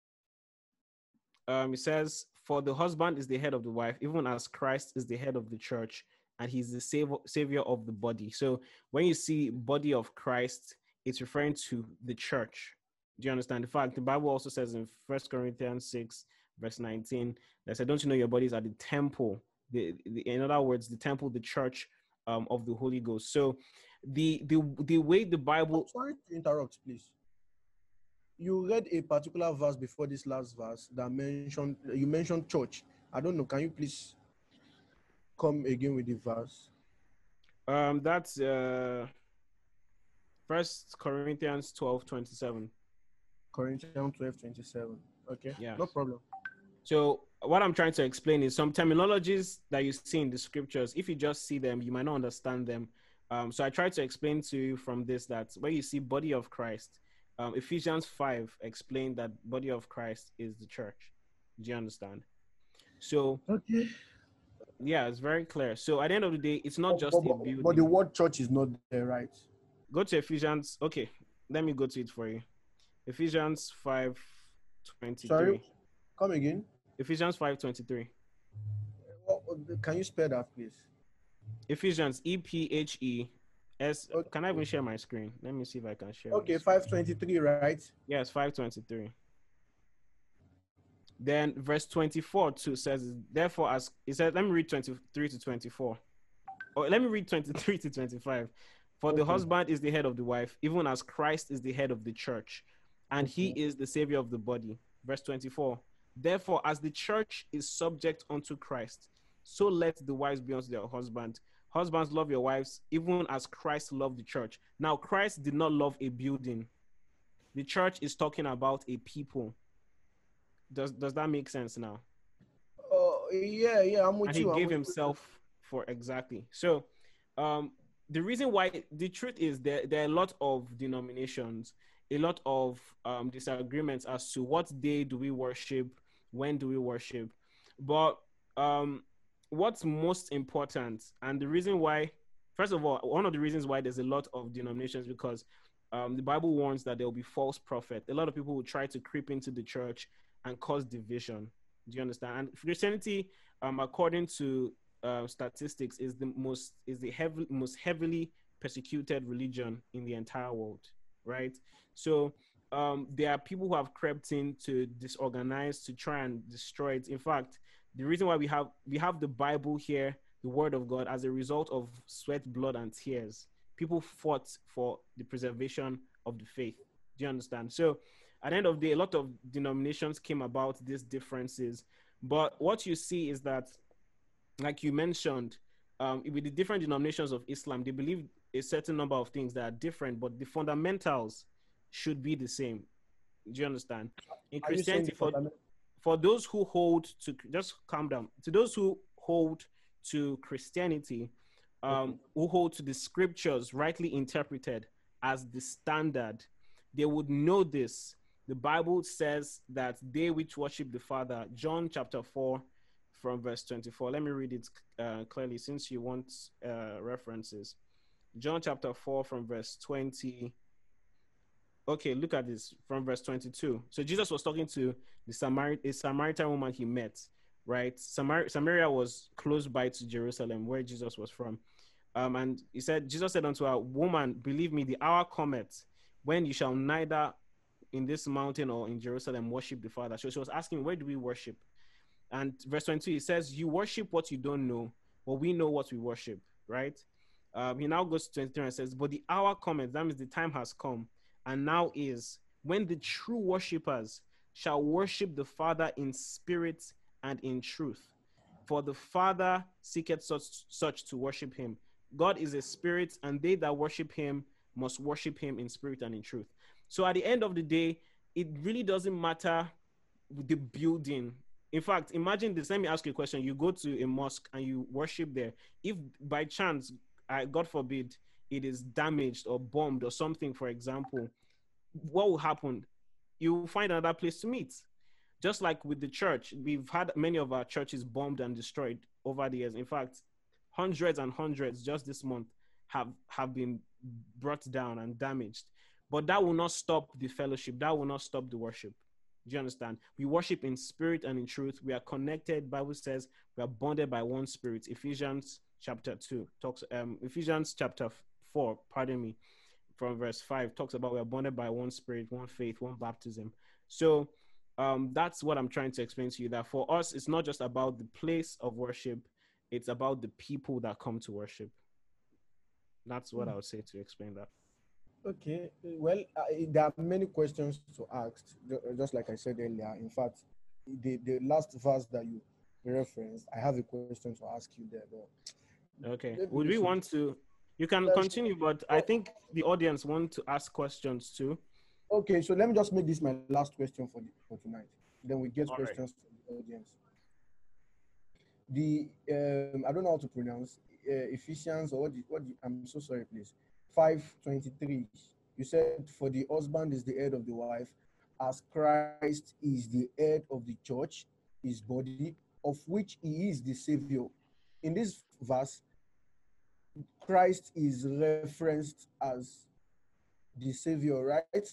um, it says, "For the husband is the head of the wife, even as Christ is the head of the church, and he's the savior, savior of the body." So when you see body of Christ, it's referring to the church. Do you understand? In fact, the Bible also says in First Corinthians six, verse nineteen, that said, "Don't you know your bodies are the temple?" The, the, in other words, the temple, the church um, of the Holy Ghost. So the the the way the Bible. I'm sorry to interrupt, please. You read a particular verse before this last verse that mentioned you mentioned church. I don't know. Can you please come again with the verse? Um, that's uh, First Corinthians twelve twenty-seven. Corinthians twelve twenty-seven. Okay. Yeah. No problem. So what I'm trying to explain is some terminologies that you see in the scriptures. If you just see them, you might not understand them. Um, so I try to explain to you from this that when you see body of Christ, um, Ephesians five explained that body of Christ is the church. Do you understand? So Okay. yeah, it's very clear. So at the end of the day, it's not just but, a but- building. but the word church is not there, right? Go to Ephesians. Okay, let me go to it for you. Ephesians five twenty-three. Sorry. Come again. Ephesians five twenty-three. What- what- Can you spell that, please? Ephesians, E P H E S. Okay. Can I even share my screen? Let me see if I can share. my Okay, screen. five twenty-three, right? Yes, five twenty-three. Then verse twenty-four too says, "Therefore, as it said, let me read twenty-three to twenty-four. Or let me read twenty-three to twenty-five. For the Okay. husband is the head of the wife, even as Christ is the head of the church, and he is the savior of the body." Verse twenty-four. "Therefore, as the church is subject unto Christ, so let the wives be unto their husband. Husbands, love your wives, even as Christ loved the church." Now, Christ did not love a building. The church is talking about a people. Does does that make sense now? Oh, yeah, yeah, I'm with And he you. I'm gave with you. himself for exactly. So, um, the reason why the truth is there there are a lot of denominations, a lot of um disagreements as to what day do we worship, when do we worship, but um, what's most important and the reason why, first of all, one of the reasons why there's a lot of denominations because um, the Bible warns that there will be false prophet. A lot of people will try to creep into the church and cause division. Do you understand? And Christianity, um, according to uh, statistics, is the most is the heavy, most heavily persecuted religion in the entire world, right? So um, there are people who have crept in to disorganize, to try and destroy it. In fact, the reason why we have we have the Bible here, the Word of God, as a result of sweat, blood, and tears. People fought for the preservation of the faith. Do you understand? So at the end of the day, a lot of denominations came about these differences. But what you see is that, like you mentioned, um, with the different denominations of Islam, they believe a certain number of things that are different, but the fundamentals should be the same. Do you understand? In Are you saying Christianity, the for, fundament- for those who hold to, just calm down, to those who hold to Christianity, um, Okay. who hold to the scriptures rightly interpreted as the standard, they would know this. The Bible says that they which worship the Father, John chapter four, from verse twenty-four. Let me read it uh, clearly since you want uh, references. John chapter four, from verse twenty. Okay, look at this from verse twenty-two. So Jesus was talking to the Samar- a Samaritan woman he met, right? Samar- Samaria was close by to Jerusalem, where Jesus was from. Um, and he said, Jesus said unto her, woman, believe me, the hour cometh when you shall neither in this mountain or in Jerusalem worship the Father. So she was asking, where do we worship? And verse twenty-two, he says, you worship what you don't know, but we know what we worship, right? Um, he now goes to twenty-three and says, but the hour cometh, that means the time has come, and now is, when the true worshippers shall worship the Father in spirit and in truth. For the Father seeketh such, such to worship him. God is a spirit, and they that worship him must worship him in spirit and in truth. So at the end of the day, it really doesn't matter the building. In fact, imagine this. Let me ask you a question. You go to a mosque and you worship there. If by chance, I, God forbid, it is damaged or bombed or something, for example, what will happen? You will find another place to meet. Just like with the church, we've had many of our churches bombed and destroyed over the years. In fact, hundreds and hundreds just this month have, have been brought down and damaged. But that will not stop the fellowship. That will not stop the worship. Do you understand? We worship in spirit and in truth. We are connected. Bible says we are bonded by one spirit. Ephesians chapter two talks, um, Ephesians chapter four, pardon me, from verse five talks about we are bonded by one spirit, one faith, one baptism. So um, that's what I'm trying to explain to you, that for us, it's not just about the place of worship. It's about the people that come to worship. That's what I would say to explain that. Okay, well, uh, there are many questions to ask, ju- just like I said earlier. In fact, the, the last verse that you referenced, I have a question to ask you there. But Okay. maybe Would we we should- want to? You can Let's- continue, but I think the audience want to ask questions too. Okay, so let me just make this my last question for the, for tonight. Then we get All right. questions from the audience. The um, I don't know how to pronounce uh, Ephesians or what? The, what the, I'm so sorry, please. five twenty-three. You said, "For the husband is the head of the wife, as Christ is the head of the church, his body, of which he is the savior." In this verse, Christ is referenced as the savior, right?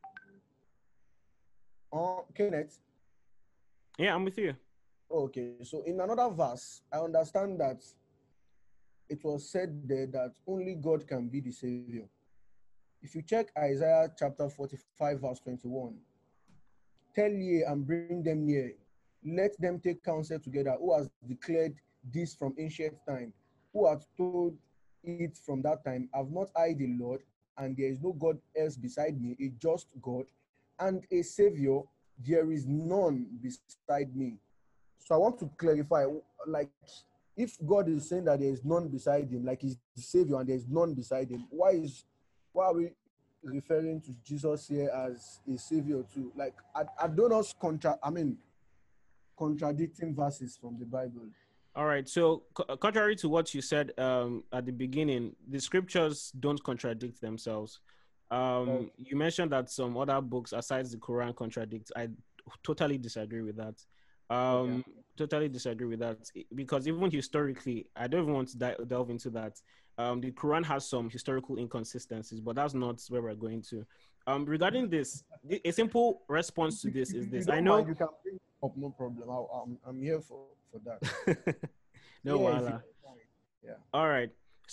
Uh, Kenneth. Yeah, I'm with you. Okay, so in another verse, I understand that it was said there that only God can be the savior. If you check Isaiah chapter forty-five, verse twenty-one, tell ye and bring them near, let them take counsel together, who has declared this from ancient time, who hath told it from that time, have not I the Lord, and there is no God else beside me, a just God, and a savior, there is none beside me. So I want to clarify, like, if God is saying that there is none beside him, like he's the savior and there is none beside him, why is why are we referring to Jesus here as a savior too? Like, I, I don't know contra I mean contradicting verses from the Bible. All right. So, co- contrary to what you said um, at the beginning, the scriptures don't contradict themselves. Um, Okay. You mentioned that some other books, aside the Quran, contradict. I totally disagree with that. Um, Okay. Totally disagree with that, because even historically, I don't even want to di- delve into that. Um, the Quran has some historical inconsistencies, but that's not where we're going to. Um, regarding this, a simple response to this If is you this. don't I know. mind, you can bring it up, no problem. I, I'm I'm here for for that. No, Yeah, if voila. you, yeah. All right. So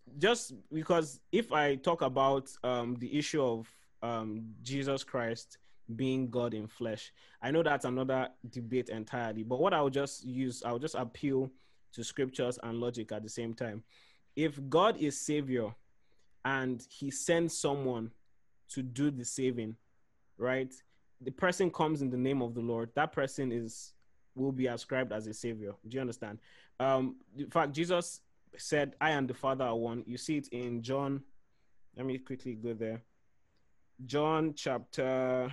just because if I talk about um, the issue of um, Jesus Christ being God in flesh, I know that's another debate entirely. But what I'll just use, I'll just appeal to scriptures and logic at the same time. If God is Savior and He sends someone to do the saving, right? The person comes in the name of the Lord. That person is will be ascribed as a Savior. Do you understand? Um, in fact, Jesus said, I and the Father are one. You see it in John. Let me quickly go there. John chapter, I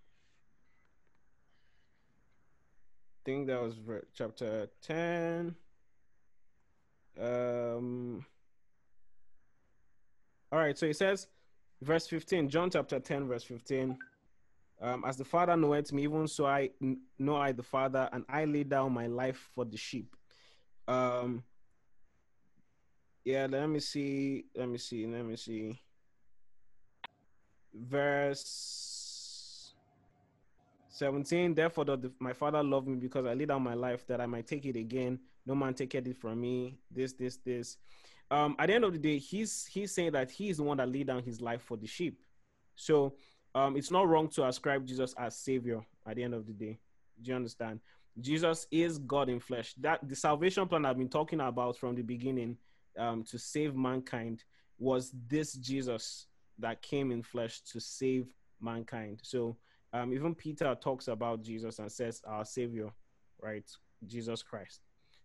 think that was chapter ten. Um, all right, so it says, verse fifteen, John chapter ten, verse fifteen. Um, as the Father knoweth me, even so I know I the Father, and I lay down my life for the sheep. Um, yeah, let me see, let me see, let me see. Verse seventeen, therefore doth my Father love me, because I lay down my life that I might take it again. No man taketh it from me. This, this, this. Um, at the end of the day, he's he's saying that he's the one that laid down his life for the sheep. So um, it's not wrong to ascribe Jesus as Savior at the end of the day. Do you understand? Jesus is God in flesh. That the salvation plan I've been talking about from the beginning, um, to save mankind, was this Jesus that came in flesh to save mankind. So um, even Peter talks about Jesus and says our Savior, right? Jesus Christ.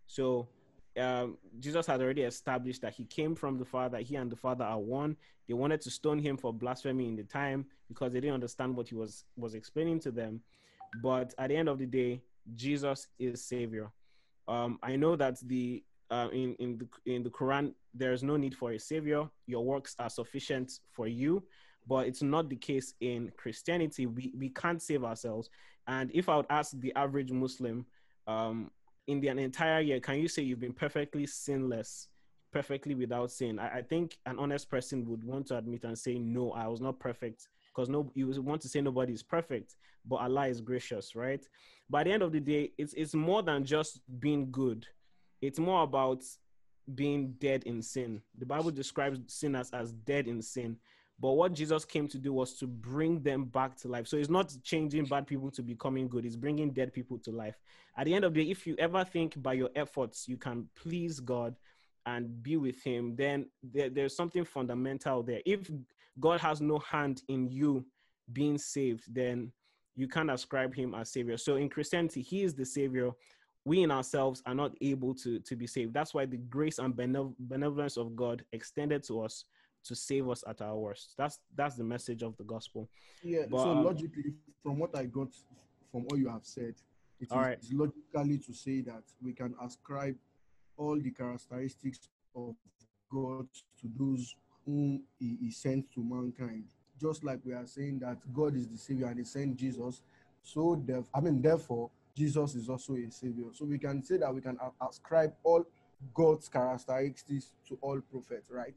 So um, Jesus had already established that he came from the Father. He and the Father are one. They wanted to stone him for blasphemy in the time because they didn't understand what he was was explaining to them. But at the end of the day, Jesus is Savior. Um, I know that the uh, in in the in the Quran there is no need for a Savior. Your works are sufficient for you. But it's not the case in Christianity. We we can't save ourselves. And if I would ask the average Muslim, um, in the, an entire year, can you say you've been perfectly sinless, perfectly without sin? I, I think an honest person would want to admit and say, no, I was not perfect. Because no, you want to say nobody is perfect, but Allah is gracious, right? By the end of the day, it's it's more than just being good. It's more about being dead in sin. The Bible describes sinners as dead in sin. But what Jesus came to do was to bring them back to life. So it's not changing bad people to becoming good. It's bringing dead people to life. At the end of the day, if you ever think by your efforts you can please God and be with him, then there, there's something fundamental there. If God has no hand in you being saved, then you can't ascribe him as Savior. So in Christianity, he is the Savior. We in ourselves are not able to, to be saved. That's why the grace and benevolence of God extended to us to save us at our worst. That's that's the message of the gospel. Yeah, but, so um, logically, from what I got from all you have said, it is right. logically to say that we can ascribe all the characteristics of God to those whom he, he sent to mankind. Just like we are saying that God is the Savior and he sent Jesus, so def- I mean, therefore, Jesus is also a Savior. So we can say that we can ascribe all God's characteristics to all prophets, right?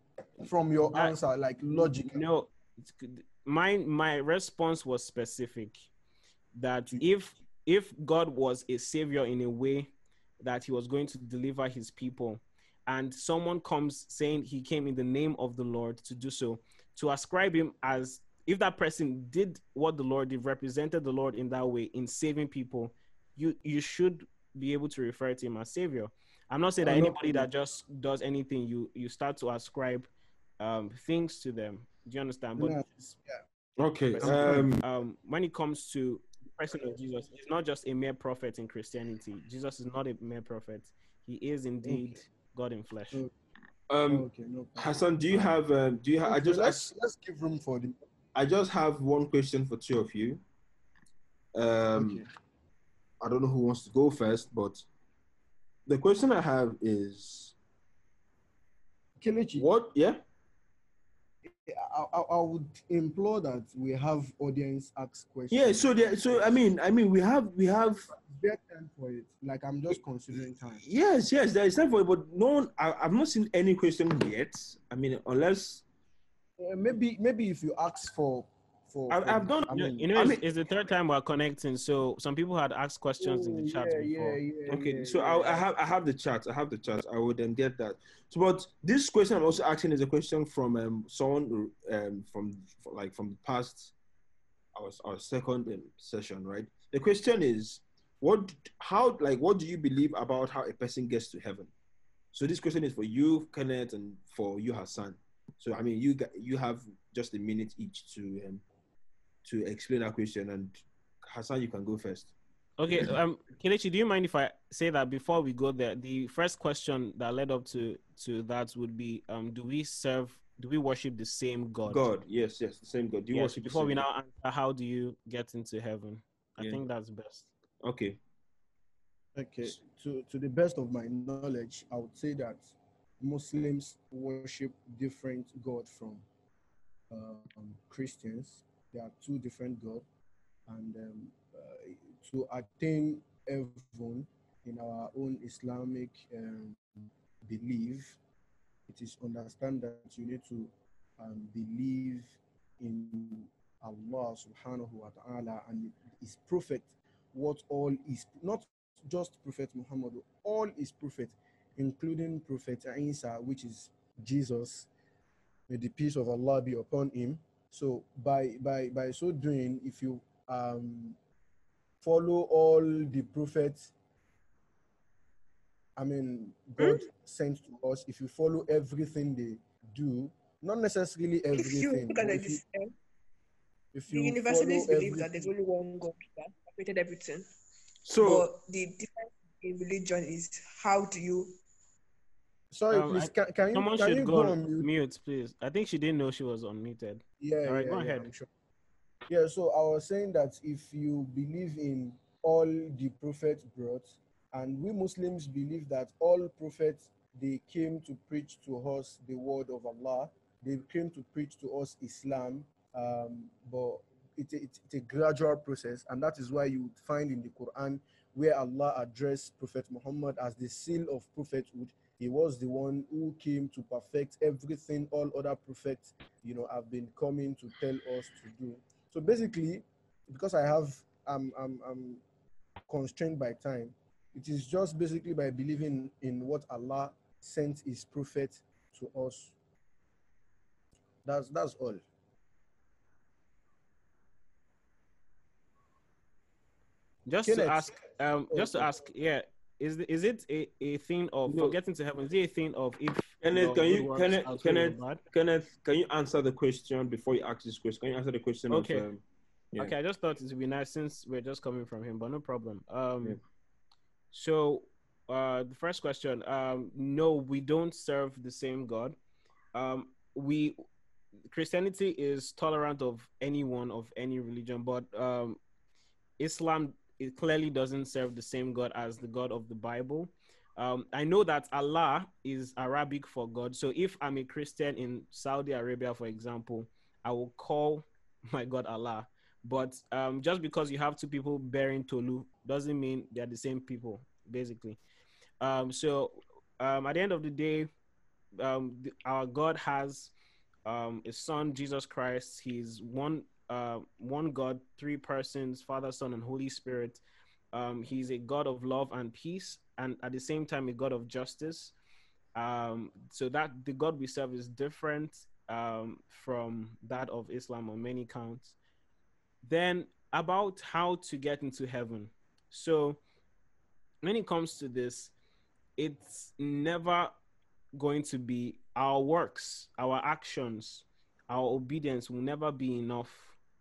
From your that, answer, like logic. No, my my response was specific. That if if God was a Savior in a way that he was going to deliver his people, and someone comes saying he came in the name of the Lord to do so, to ascribe him as, if that person did what the Lord did, represented the Lord in that way in saving people, you you should be able to refer to him as Savior. I'm not saying that anybody that just does anything, you you start to ascribe um things to them. Do you understand? But yeah. Okay. Um, um when it comes to the person of Jesus, he's not just a mere prophet in Christianity. Jesus is not a mere prophet. He is indeed okay. God in flesh. Okay. Um okay, no Hassan, do you have um, do you ha- okay, I just let's I, let's give room for the I just have one question for two of you. Um okay. I don't know who wants to go first, but the question I have is Kelechi. What? Yeah. I, I, I would implore that we have audience ask questions. Yeah. So there. So I mean, I mean, we have we have. There's time for it. Like I'm just considering time. Yes, yes, there is time for it, but no one. I, I've not seen any question yet. I mean, unless uh, maybe maybe if you ask for For, I've, for I've done. I You know, mean, you know I it's, mean, it's the third time we're connecting, so some people had asked questions in the oh chat yeah, yeah, before. yeah. okay. Yeah, So yeah. I, I have I have the chat. I have the chat. I would then get that. So, but this question I'm also asking is a question from um someone um from like from the past our our second um, session, right? The question is, what how like what do you believe about how a person gets to heaven? So this question is for you, Kenneth, and for you, Hassan. So I mean, you got, you have just a minute each to um, to explain that question, and Hassan, you can go first. Okay, um, Kelechi, do you mind if I say that before we go there? The first question that led up to to that would be, um, do we serve, do we worship the same God? God, yes, yes, the same God. Do you Yes. worship the Before same we God? now answer, how do you get into heaven? I Yeah. think that's best. Okay. Okay, to, to the best of my knowledge, I would say that Muslims worship different God from um, Christians. There are two different God, and um, uh, to attain heaven in our own Islamic um, belief, it is understand that you need to um, believe in Allah subhanahu wa ta'ala and his prophet, what all is not just Prophet Muhammad, all his prophet, including Prophet Isa, which is Jesus, may the peace of Allah be upon him. So by by by so doing, if you um follow all the prophets, I mean, God sent to us, if you follow everything they do, not necessarily If you everything, look at but the if you system, if the you follow universalists believe that there's everything, only one God that created everything. So But the difference in religion is how do you sorry, Um, please, I, can, can you someone can should you go go on on mute? mute, please. I think she didn't know she was unmuted. Yeah, All right, yeah, go yeah, ahead. I'm sure. Yeah, so I was saying that if you believe in all the prophets brought, and we Muslims believe that all prophets, they came to preach to us the word of Allah, they came to preach to us Islam, um, but it, it, it's a gradual process, and that is why you would find in the Quran where Allah addressed Prophet Muhammad as the seal of prophethood. He was the one who came to perfect everything all other prophets, you know, have been coming to tell us to do. So basically, because I have I'm I'm, I'm constrained by time, it is just basically by believing in what Allah sent His prophet to us. That's that's all. Just to Kenneth, ask, um, oh, just to okay. ask, yeah, is the- is it a, a thing of no, for getting to heaven? Is it a thing of if Kenneth, your can good you works Kenneth outweigh your Kenneth bad? Kenneth, can you answer the question before you ask this question? Can you answer the question of Okay, um, yeah, okay. I just thought it would be nice since we're just coming from him, but no problem. yeah. Um, so, uh, the first question, um, no, we don't serve the same God. Um, we Christianity is tolerant of anyone of any religion, but um, Islam, it clearly doesn't serve the same God as the God of the Bible. Um, I know that Allah is Arabic for God. So if I'm a Christian in Saudi Arabia, for example, I will call my God Allah. But um, just because you have two people bearing Tolu doesn't mean they're the same people, basically. Um, so um, at the end of the day, um, the, our God has um, a son, Jesus Christ. He's one, uh, one God, three persons, Father, Son, and Holy Spirit. Um, he's a God of love and peace, and at the same time, a God of justice. Um, so that the God we serve is different um, from that of Islam on many counts. Then about how to get into heaven. So when it comes to this, it's never going to be our works, our actions, our obedience will never be enough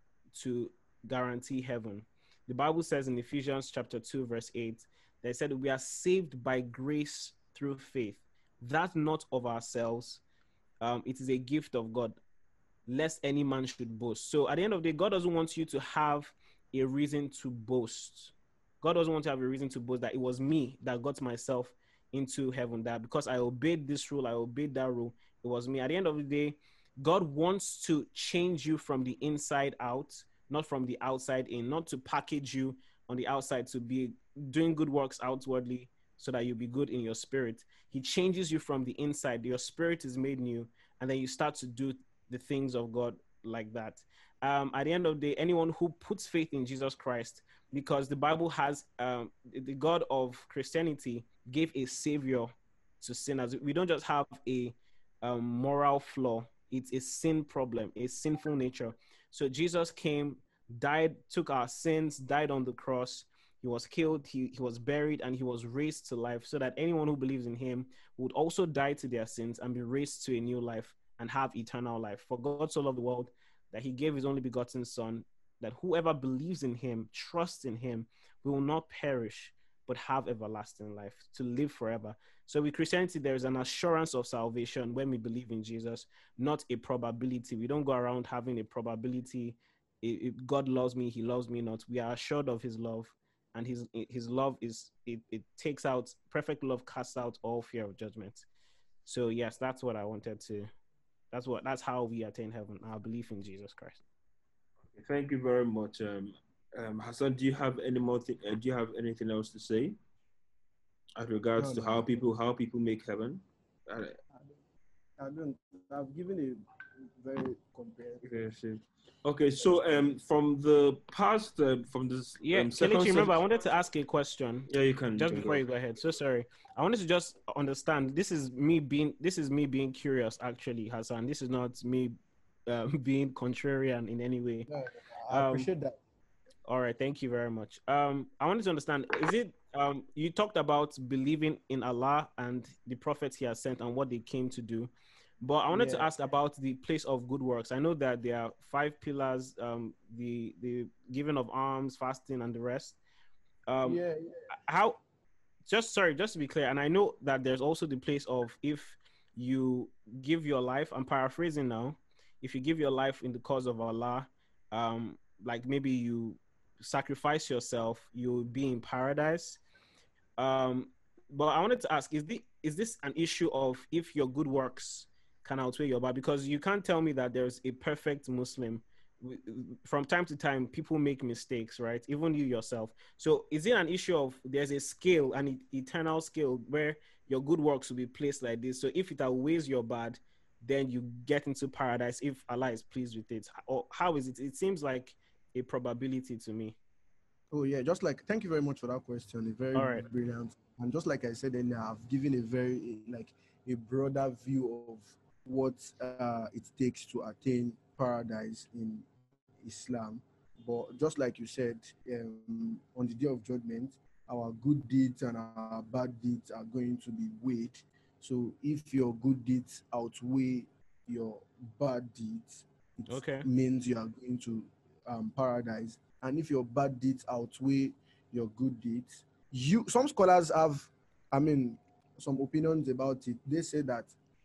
to guarantee heaven. The Bible says in Ephesians chapter two, verse eight, they said we are saved by grace through faith. That not of ourselves. Um, it is a gift of God, lest any man should boast. So at the end of the day, God doesn't want you to have a reason to boast. God doesn't want to have a reason to boast that it was me that got myself into heaven, that because I obeyed this rule, I obeyed that rule, it was me. At the end of the day, God wants to change you from the inside out, not from the outside in, not to package you on the outside to be doing good works outwardly so that you'll be good in your spirit. He changes you from the inside. Your spirit is made new, and then you start to do the things of God like that. um, at the end of the day, anyone who puts faith in Jesus Christ, because the Bible has um, the God of Christianity gave a savior to sinners. We don't just have a um, moral flaw; it's a sin problem, a sinful nature. So Jesus came, died, took our sins, died on the cross. He was killed, he, he was buried, and he was raised to life, so that anyone who believes in him would also die to their sins and be raised to a new life and have eternal life. For God so loved the world that he gave his only begotten Son, that whoever believes in him, trusts in him, will not perish, but have everlasting life, to live forever. So with Christianity, there is an assurance of salvation when we believe in Jesus, not a probability. We don't go around having a probability. If God loves me, he loves me not. We are assured of his love, and his his love is, it, it takes out, perfect love casts out all fear of judgment. So yes, that's what I wanted to, that's what, that's how we attain heaven, our belief in Jesus Christ. Thank you very much. Um, um, Hassan, do you have any more? Th- uh, do you have anything else to say as regards No, to no, how no. people how people make heaven? Uh, I don't. I've given a very comprehensive. Okay, so um, from the past, uh, from this Yeah, um, Kelechi, second remember, I session, wanted to ask a question yeah, you can, you just can before go. you go ahead. So sorry. I wanted to just understand. This is me being this is me being curious, actually, Hassan. This is not me um, being contrarian in any way. No, I Um, appreciate that. all right, thank you very much. Um, I wanted to understand, is it um you talked about believing in Allah and the prophets he has sent and what they came to do. But I wanted to Yeah. ask about the place of good works. I know that there are five pillars, um, the the giving of alms, fasting, and the rest. Um, Yeah. how? Just sorry, just to be clear, and I know that there's also the place of, if you give your life. I'm paraphrasing now. If you give your life in the cause of Allah, um, like maybe you sacrifice yourself, you'll be in paradise. Um, but I wanted to ask: Is the is this an issue of if your good works can outweigh your bad? Because you can't tell me that there's a perfect Muslim. From time to time, people make mistakes, right? Even you yourself. So, is it an issue of there's a scale, an eternal scale, where your good works will be placed like this? So, if it outweighs your bad, then you get into paradise if Allah is pleased with it. Or how is it? It seems like a probability to me. Oh yeah, just like thank you very much for that question. A very All right. brilliant. And just like I said earlier, I've given a very like a broader view of what uh, it takes to attain paradise in Islam. But just like you said, um, on the day of judgment, our good deeds and our bad deeds are going to be weighed. So if your good deeds outweigh your bad deeds, it Okay. means you are going to um, paradise. And if your bad deeds outweigh your good deeds, you some scholars have, I mean, some opinions about it. They say that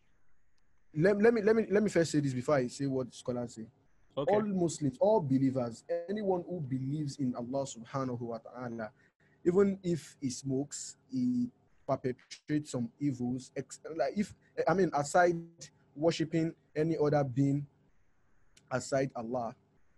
let, let me let me let me first say this before I say what scholars say. Okay. All Muslims, all believers, anyone who believes in Allah subhanahu wa ta'ala, even if he smokes, he perpetrates some evils, like if I mean aside worshipping any other being aside Allah,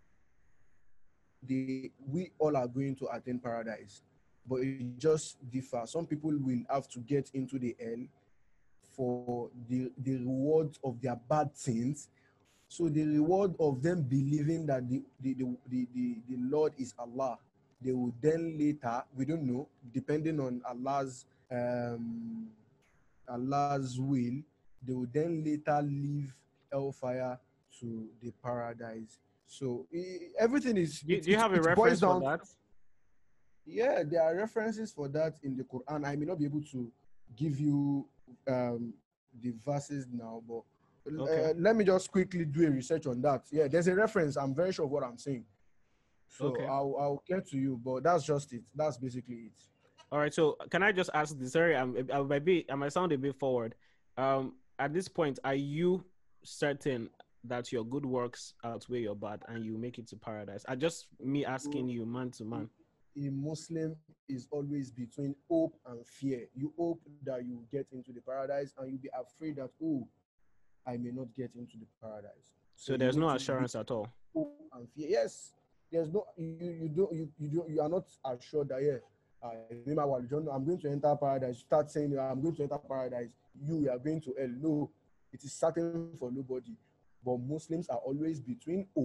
they we all are going to attain paradise, but it just differs. Some people will have to get into the hell for the the rewards of their bad sins. So the reward of them believing that the the, the, the, the, the Lord is Allah, they will then later, we don't know, depending on Allah's um Allah's will, they will then later leave hellfire to the paradise. So i- everything is Do, it, do you it, have a it boils reference for down. that? Yeah, there are references for that in the Quran. I may not be able to give you um, the verses now, but Okay. uh, let me just quickly do a research on that. Yeah, there's a reference. I'm very sure of what I'm saying. So Okay. I'll, I'll get to you, but that's just it. That's basically it. All right. So can I just ask this? Sorry, I'm, I might be, I might sound a bit forward. Um, at this point, are you certain that your good works outweigh your bad and you make it to paradise? I just me asking you, man to man. A Muslim is always between hope and fear. You hope that you get into the paradise, and you be afraid that, oh, I may not get into the paradise. So you there's need no to be assurance at all. hope and fear. Yes, there's no you you don't you you don't you are not assured that yeah. Uh, I'm going to enter paradise. Start saying I'm going to enter paradise. You are going to hell. No, it is certain for nobody. But Muslims are always between hope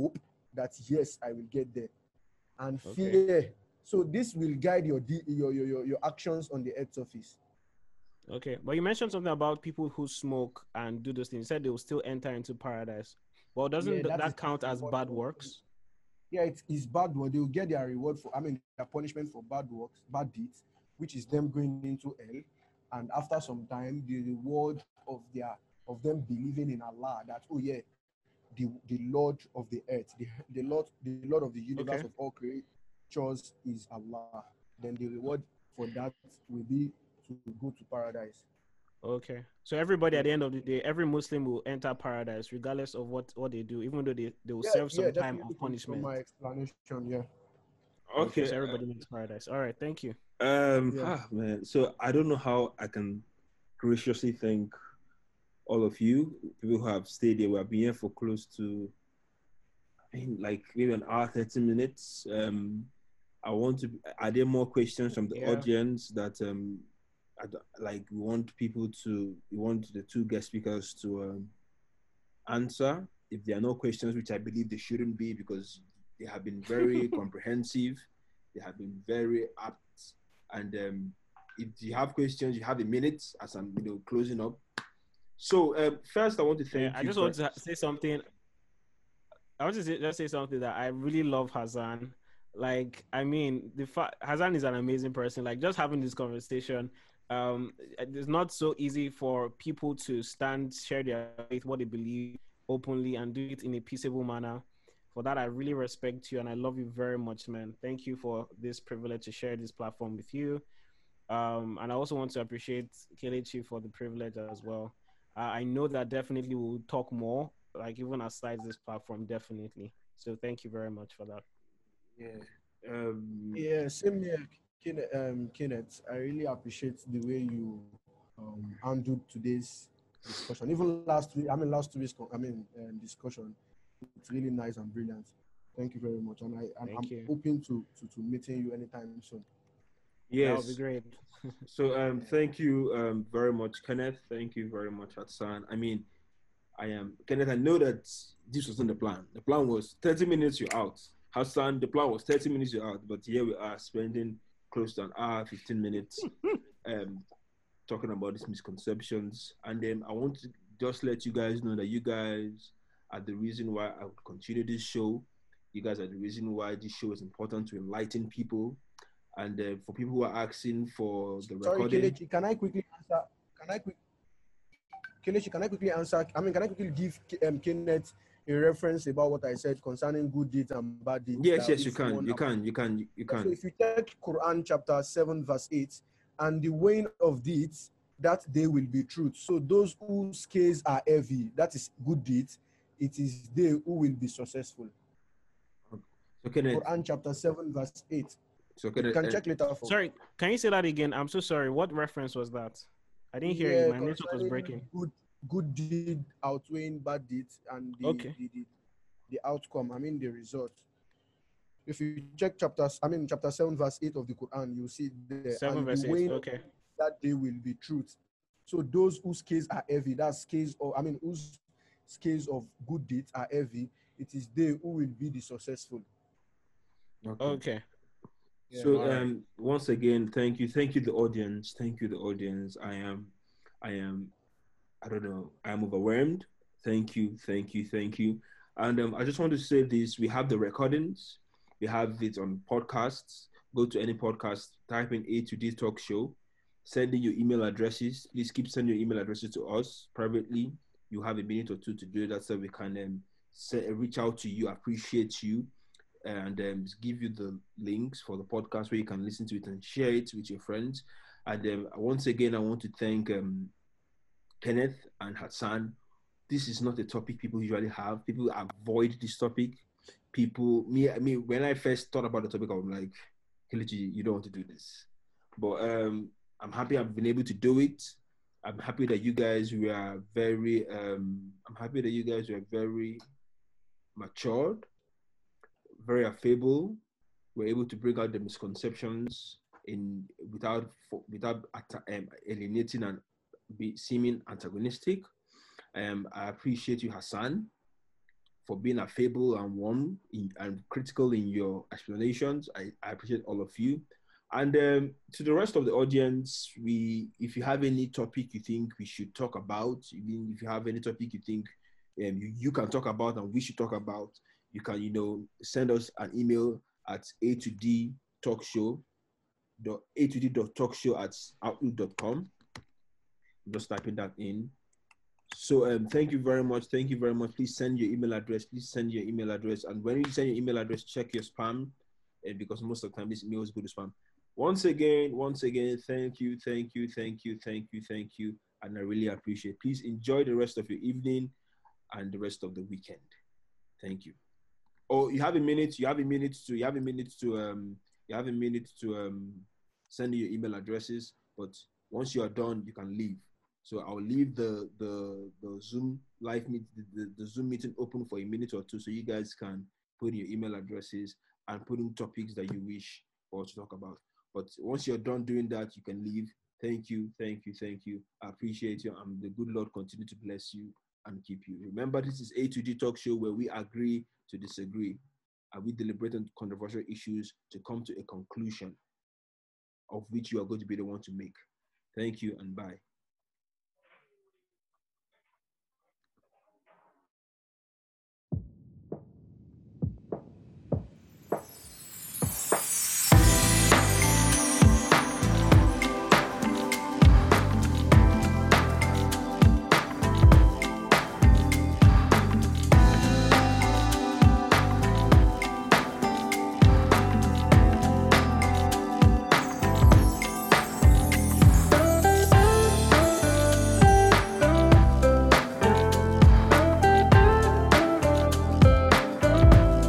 that yes, I will get there. And Okay. fear. So this will guide your de- your, your your your actions on the earth surface. Okay. But you mentioned something about people who smoke and do those things. You said they will still enter into paradise. Well, doesn't Yeah, th- that is that count as reward bad for- works? Yeah, it is bad work. They will get their reward for, I mean, their punishment for bad works, bad deeds, which is them going into hell. And after some time, the reward of their of them believing in Allah, that oh yeah, the the Lord of the earth, the, the Lord, the Lord of the universe Okay. of all creatures is Allah. Then the reward for that will be to go to paradise. Okay. So everybody at Yeah, the end of the day, every Muslim will enter paradise regardless of what, what they do, even though they, they will yeah, serve yeah, some time definitely of from punishment. my explanation. Yeah, Okay, Okay. so everybody makes paradise. All right, thank you. Um, yeah. ah, man. So I don't know how I can graciously thank all of you, people who have stayed here. We have been here for close to, I mean, like maybe an hour, thirty minutes. Um, I want to. Are there more questions from the Yeah. audience that um, I don't- like we want people to, we want the two guest speakers to um, answer? If there are no questions, which I believe they shouldn't be, because they have been very comprehensive, they have been very apt, and um, if you have questions, you have a minute as I'm, you know, closing up. So um, first, I want to Yeah, thank I you. just For, want to say something. I want to say, just say something that I really love Hassan. Like, I mean, the fa- Hassan is an amazing person. Like, just having this conversation, um, it's not so easy for people to stand, share their faith, what they believe openly, and do it in a peaceable manner. For that, I really respect you and I love you very much, man. Thank you for this privilege to share this platform with you. Um, and I also want to appreciate Kelechi for the privilege as well. Uh, I know that definitely we'll talk more, like even aside this platform, definitely. So thank you very much for that. yeah. Um, Yeah, same here, Kenneth. Um, Kenneth, I really appreciate the way you um, handled today's discussion. Even last week, I mean, last week's, I mean, um, discussion. It's really nice and brilliant. Thank you very much, and I and I'm Thank you. open to, to to meeting you anytime soon. That would be yes. great. So um, thank you um, very much, Kenneth. Thank you very much, Hassan. I mean, I am Kenneth. I know that this wasn't the plan. The plan was thirty minutes. You're out. Hassan, the plan was thirty minutes. You're out. But here we are spending close to an hour, fifteen minutes, um, talking about these misconceptions. And then I want to just let you guys know that you guys are the reason why I would continue this show. You guys are the reason why this show is important to enlighten people. And uh, for people who are asking for the Sorry, recording, Kelechi, can I quickly answer? Can I quick? Kelechi, can I quickly answer? I mean, can I quickly give um, Kenneth a reference about what I said concerning good deeds and bad deeds? yes, That yes, you if can, one, you can, you can, you so can. if you check Quran chapter seven verse eight, and the weighing of deeds, that they will be truth. So those whose scales are heavy, that is good deeds, it is they who will be successful. So Kenneth, Quran chapter seven verse eight. so You Kenneth, can uh, check later for. Sorry, can you say that again? I'm so sorry. What reference was that? I didn't hear you. Yeah, My network was concerning breaking. good good deed outweighing bad deeds and the Okay. the, the the outcome. I mean the result. If you check chapters, I mean chapter seven verse eight of the Quran, you see there, Seven and the verse eight. weighing of Okay. that day will be truth. So those whose scales are heavy, that scales of I mean whose scales of good deeds are heavy, it is they who will be the successful. okay. Okay. Yeah. So All right. um, once again, thank you, thank you, the audience, thank you, the audience. I am, I am, I don't know, I am overwhelmed. Thank you, thank you, thank you. And um, I just want to say this: we have the recordings, we have it on podcasts. Go to any podcast, type in A to D Talk Show, send in your email addresses. Please keep sending your email addresses to us privately. You have a minute or two to do that, so we can um, say, reach out to you, appreciate you, and um, give you the links for the podcast where you can listen to it and share it with your friends. And um, once again, I want to thank um, Kenneth and Hassan. This is not a topic people usually have. People avoid this topic. People, me, I mean, when I first thought about the topic, I was like, Kelechi, you don't want to do this. But um, I'm happy I've been able to do it. I'm happy that you guys were very, um, I'm happy that you guys were very matured, very affable. We're able to bring out the misconceptions in without without um, alienating and be seeming antagonistic. Um, I appreciate you, Hassan, for being affable and warm in, and critical in your explanations. I, I appreciate all of you. And um, to the rest of the audience, we, if you have any topic you think we should talk about, even if you have any topic you think um, you, you can talk about and we should talk about, you can, you know, send us an email at a to d talkshow dot a to d dot talkshow at outlook dot com. I'm just typing that in. So um, thank you very much. Thank you very much. Please send your email address. Please send your email address. And when you send your email address, check your spam, uh, because most of the time these emails go to spam. Once again, once again, thank you, thank you, thank you, thank you, thank you. And I really appreciate it. Please enjoy the rest of your evening and the rest of the weekend. Thank you. Oh, you have a minute. You have a minute to. You have a minute to. Um. You have a minute to um send your email addresses. But once you are done, you can leave. So I'll leave the the the Zoom live meet the, the, the Zoom meeting open for a minute or two, so you guys can put in your email addresses and put in topics that you wish for us to talk about. But once you're done doing that, you can leave. Thank you, thank you, thank you. I appreciate you, and the good Lord continue to bless you and keep you. Remember, this is A to D Talk Show, where we agree to disagree, and we deliberate on controversial issues to come to a conclusion of which you are going to be the one to make. Thank you and bye.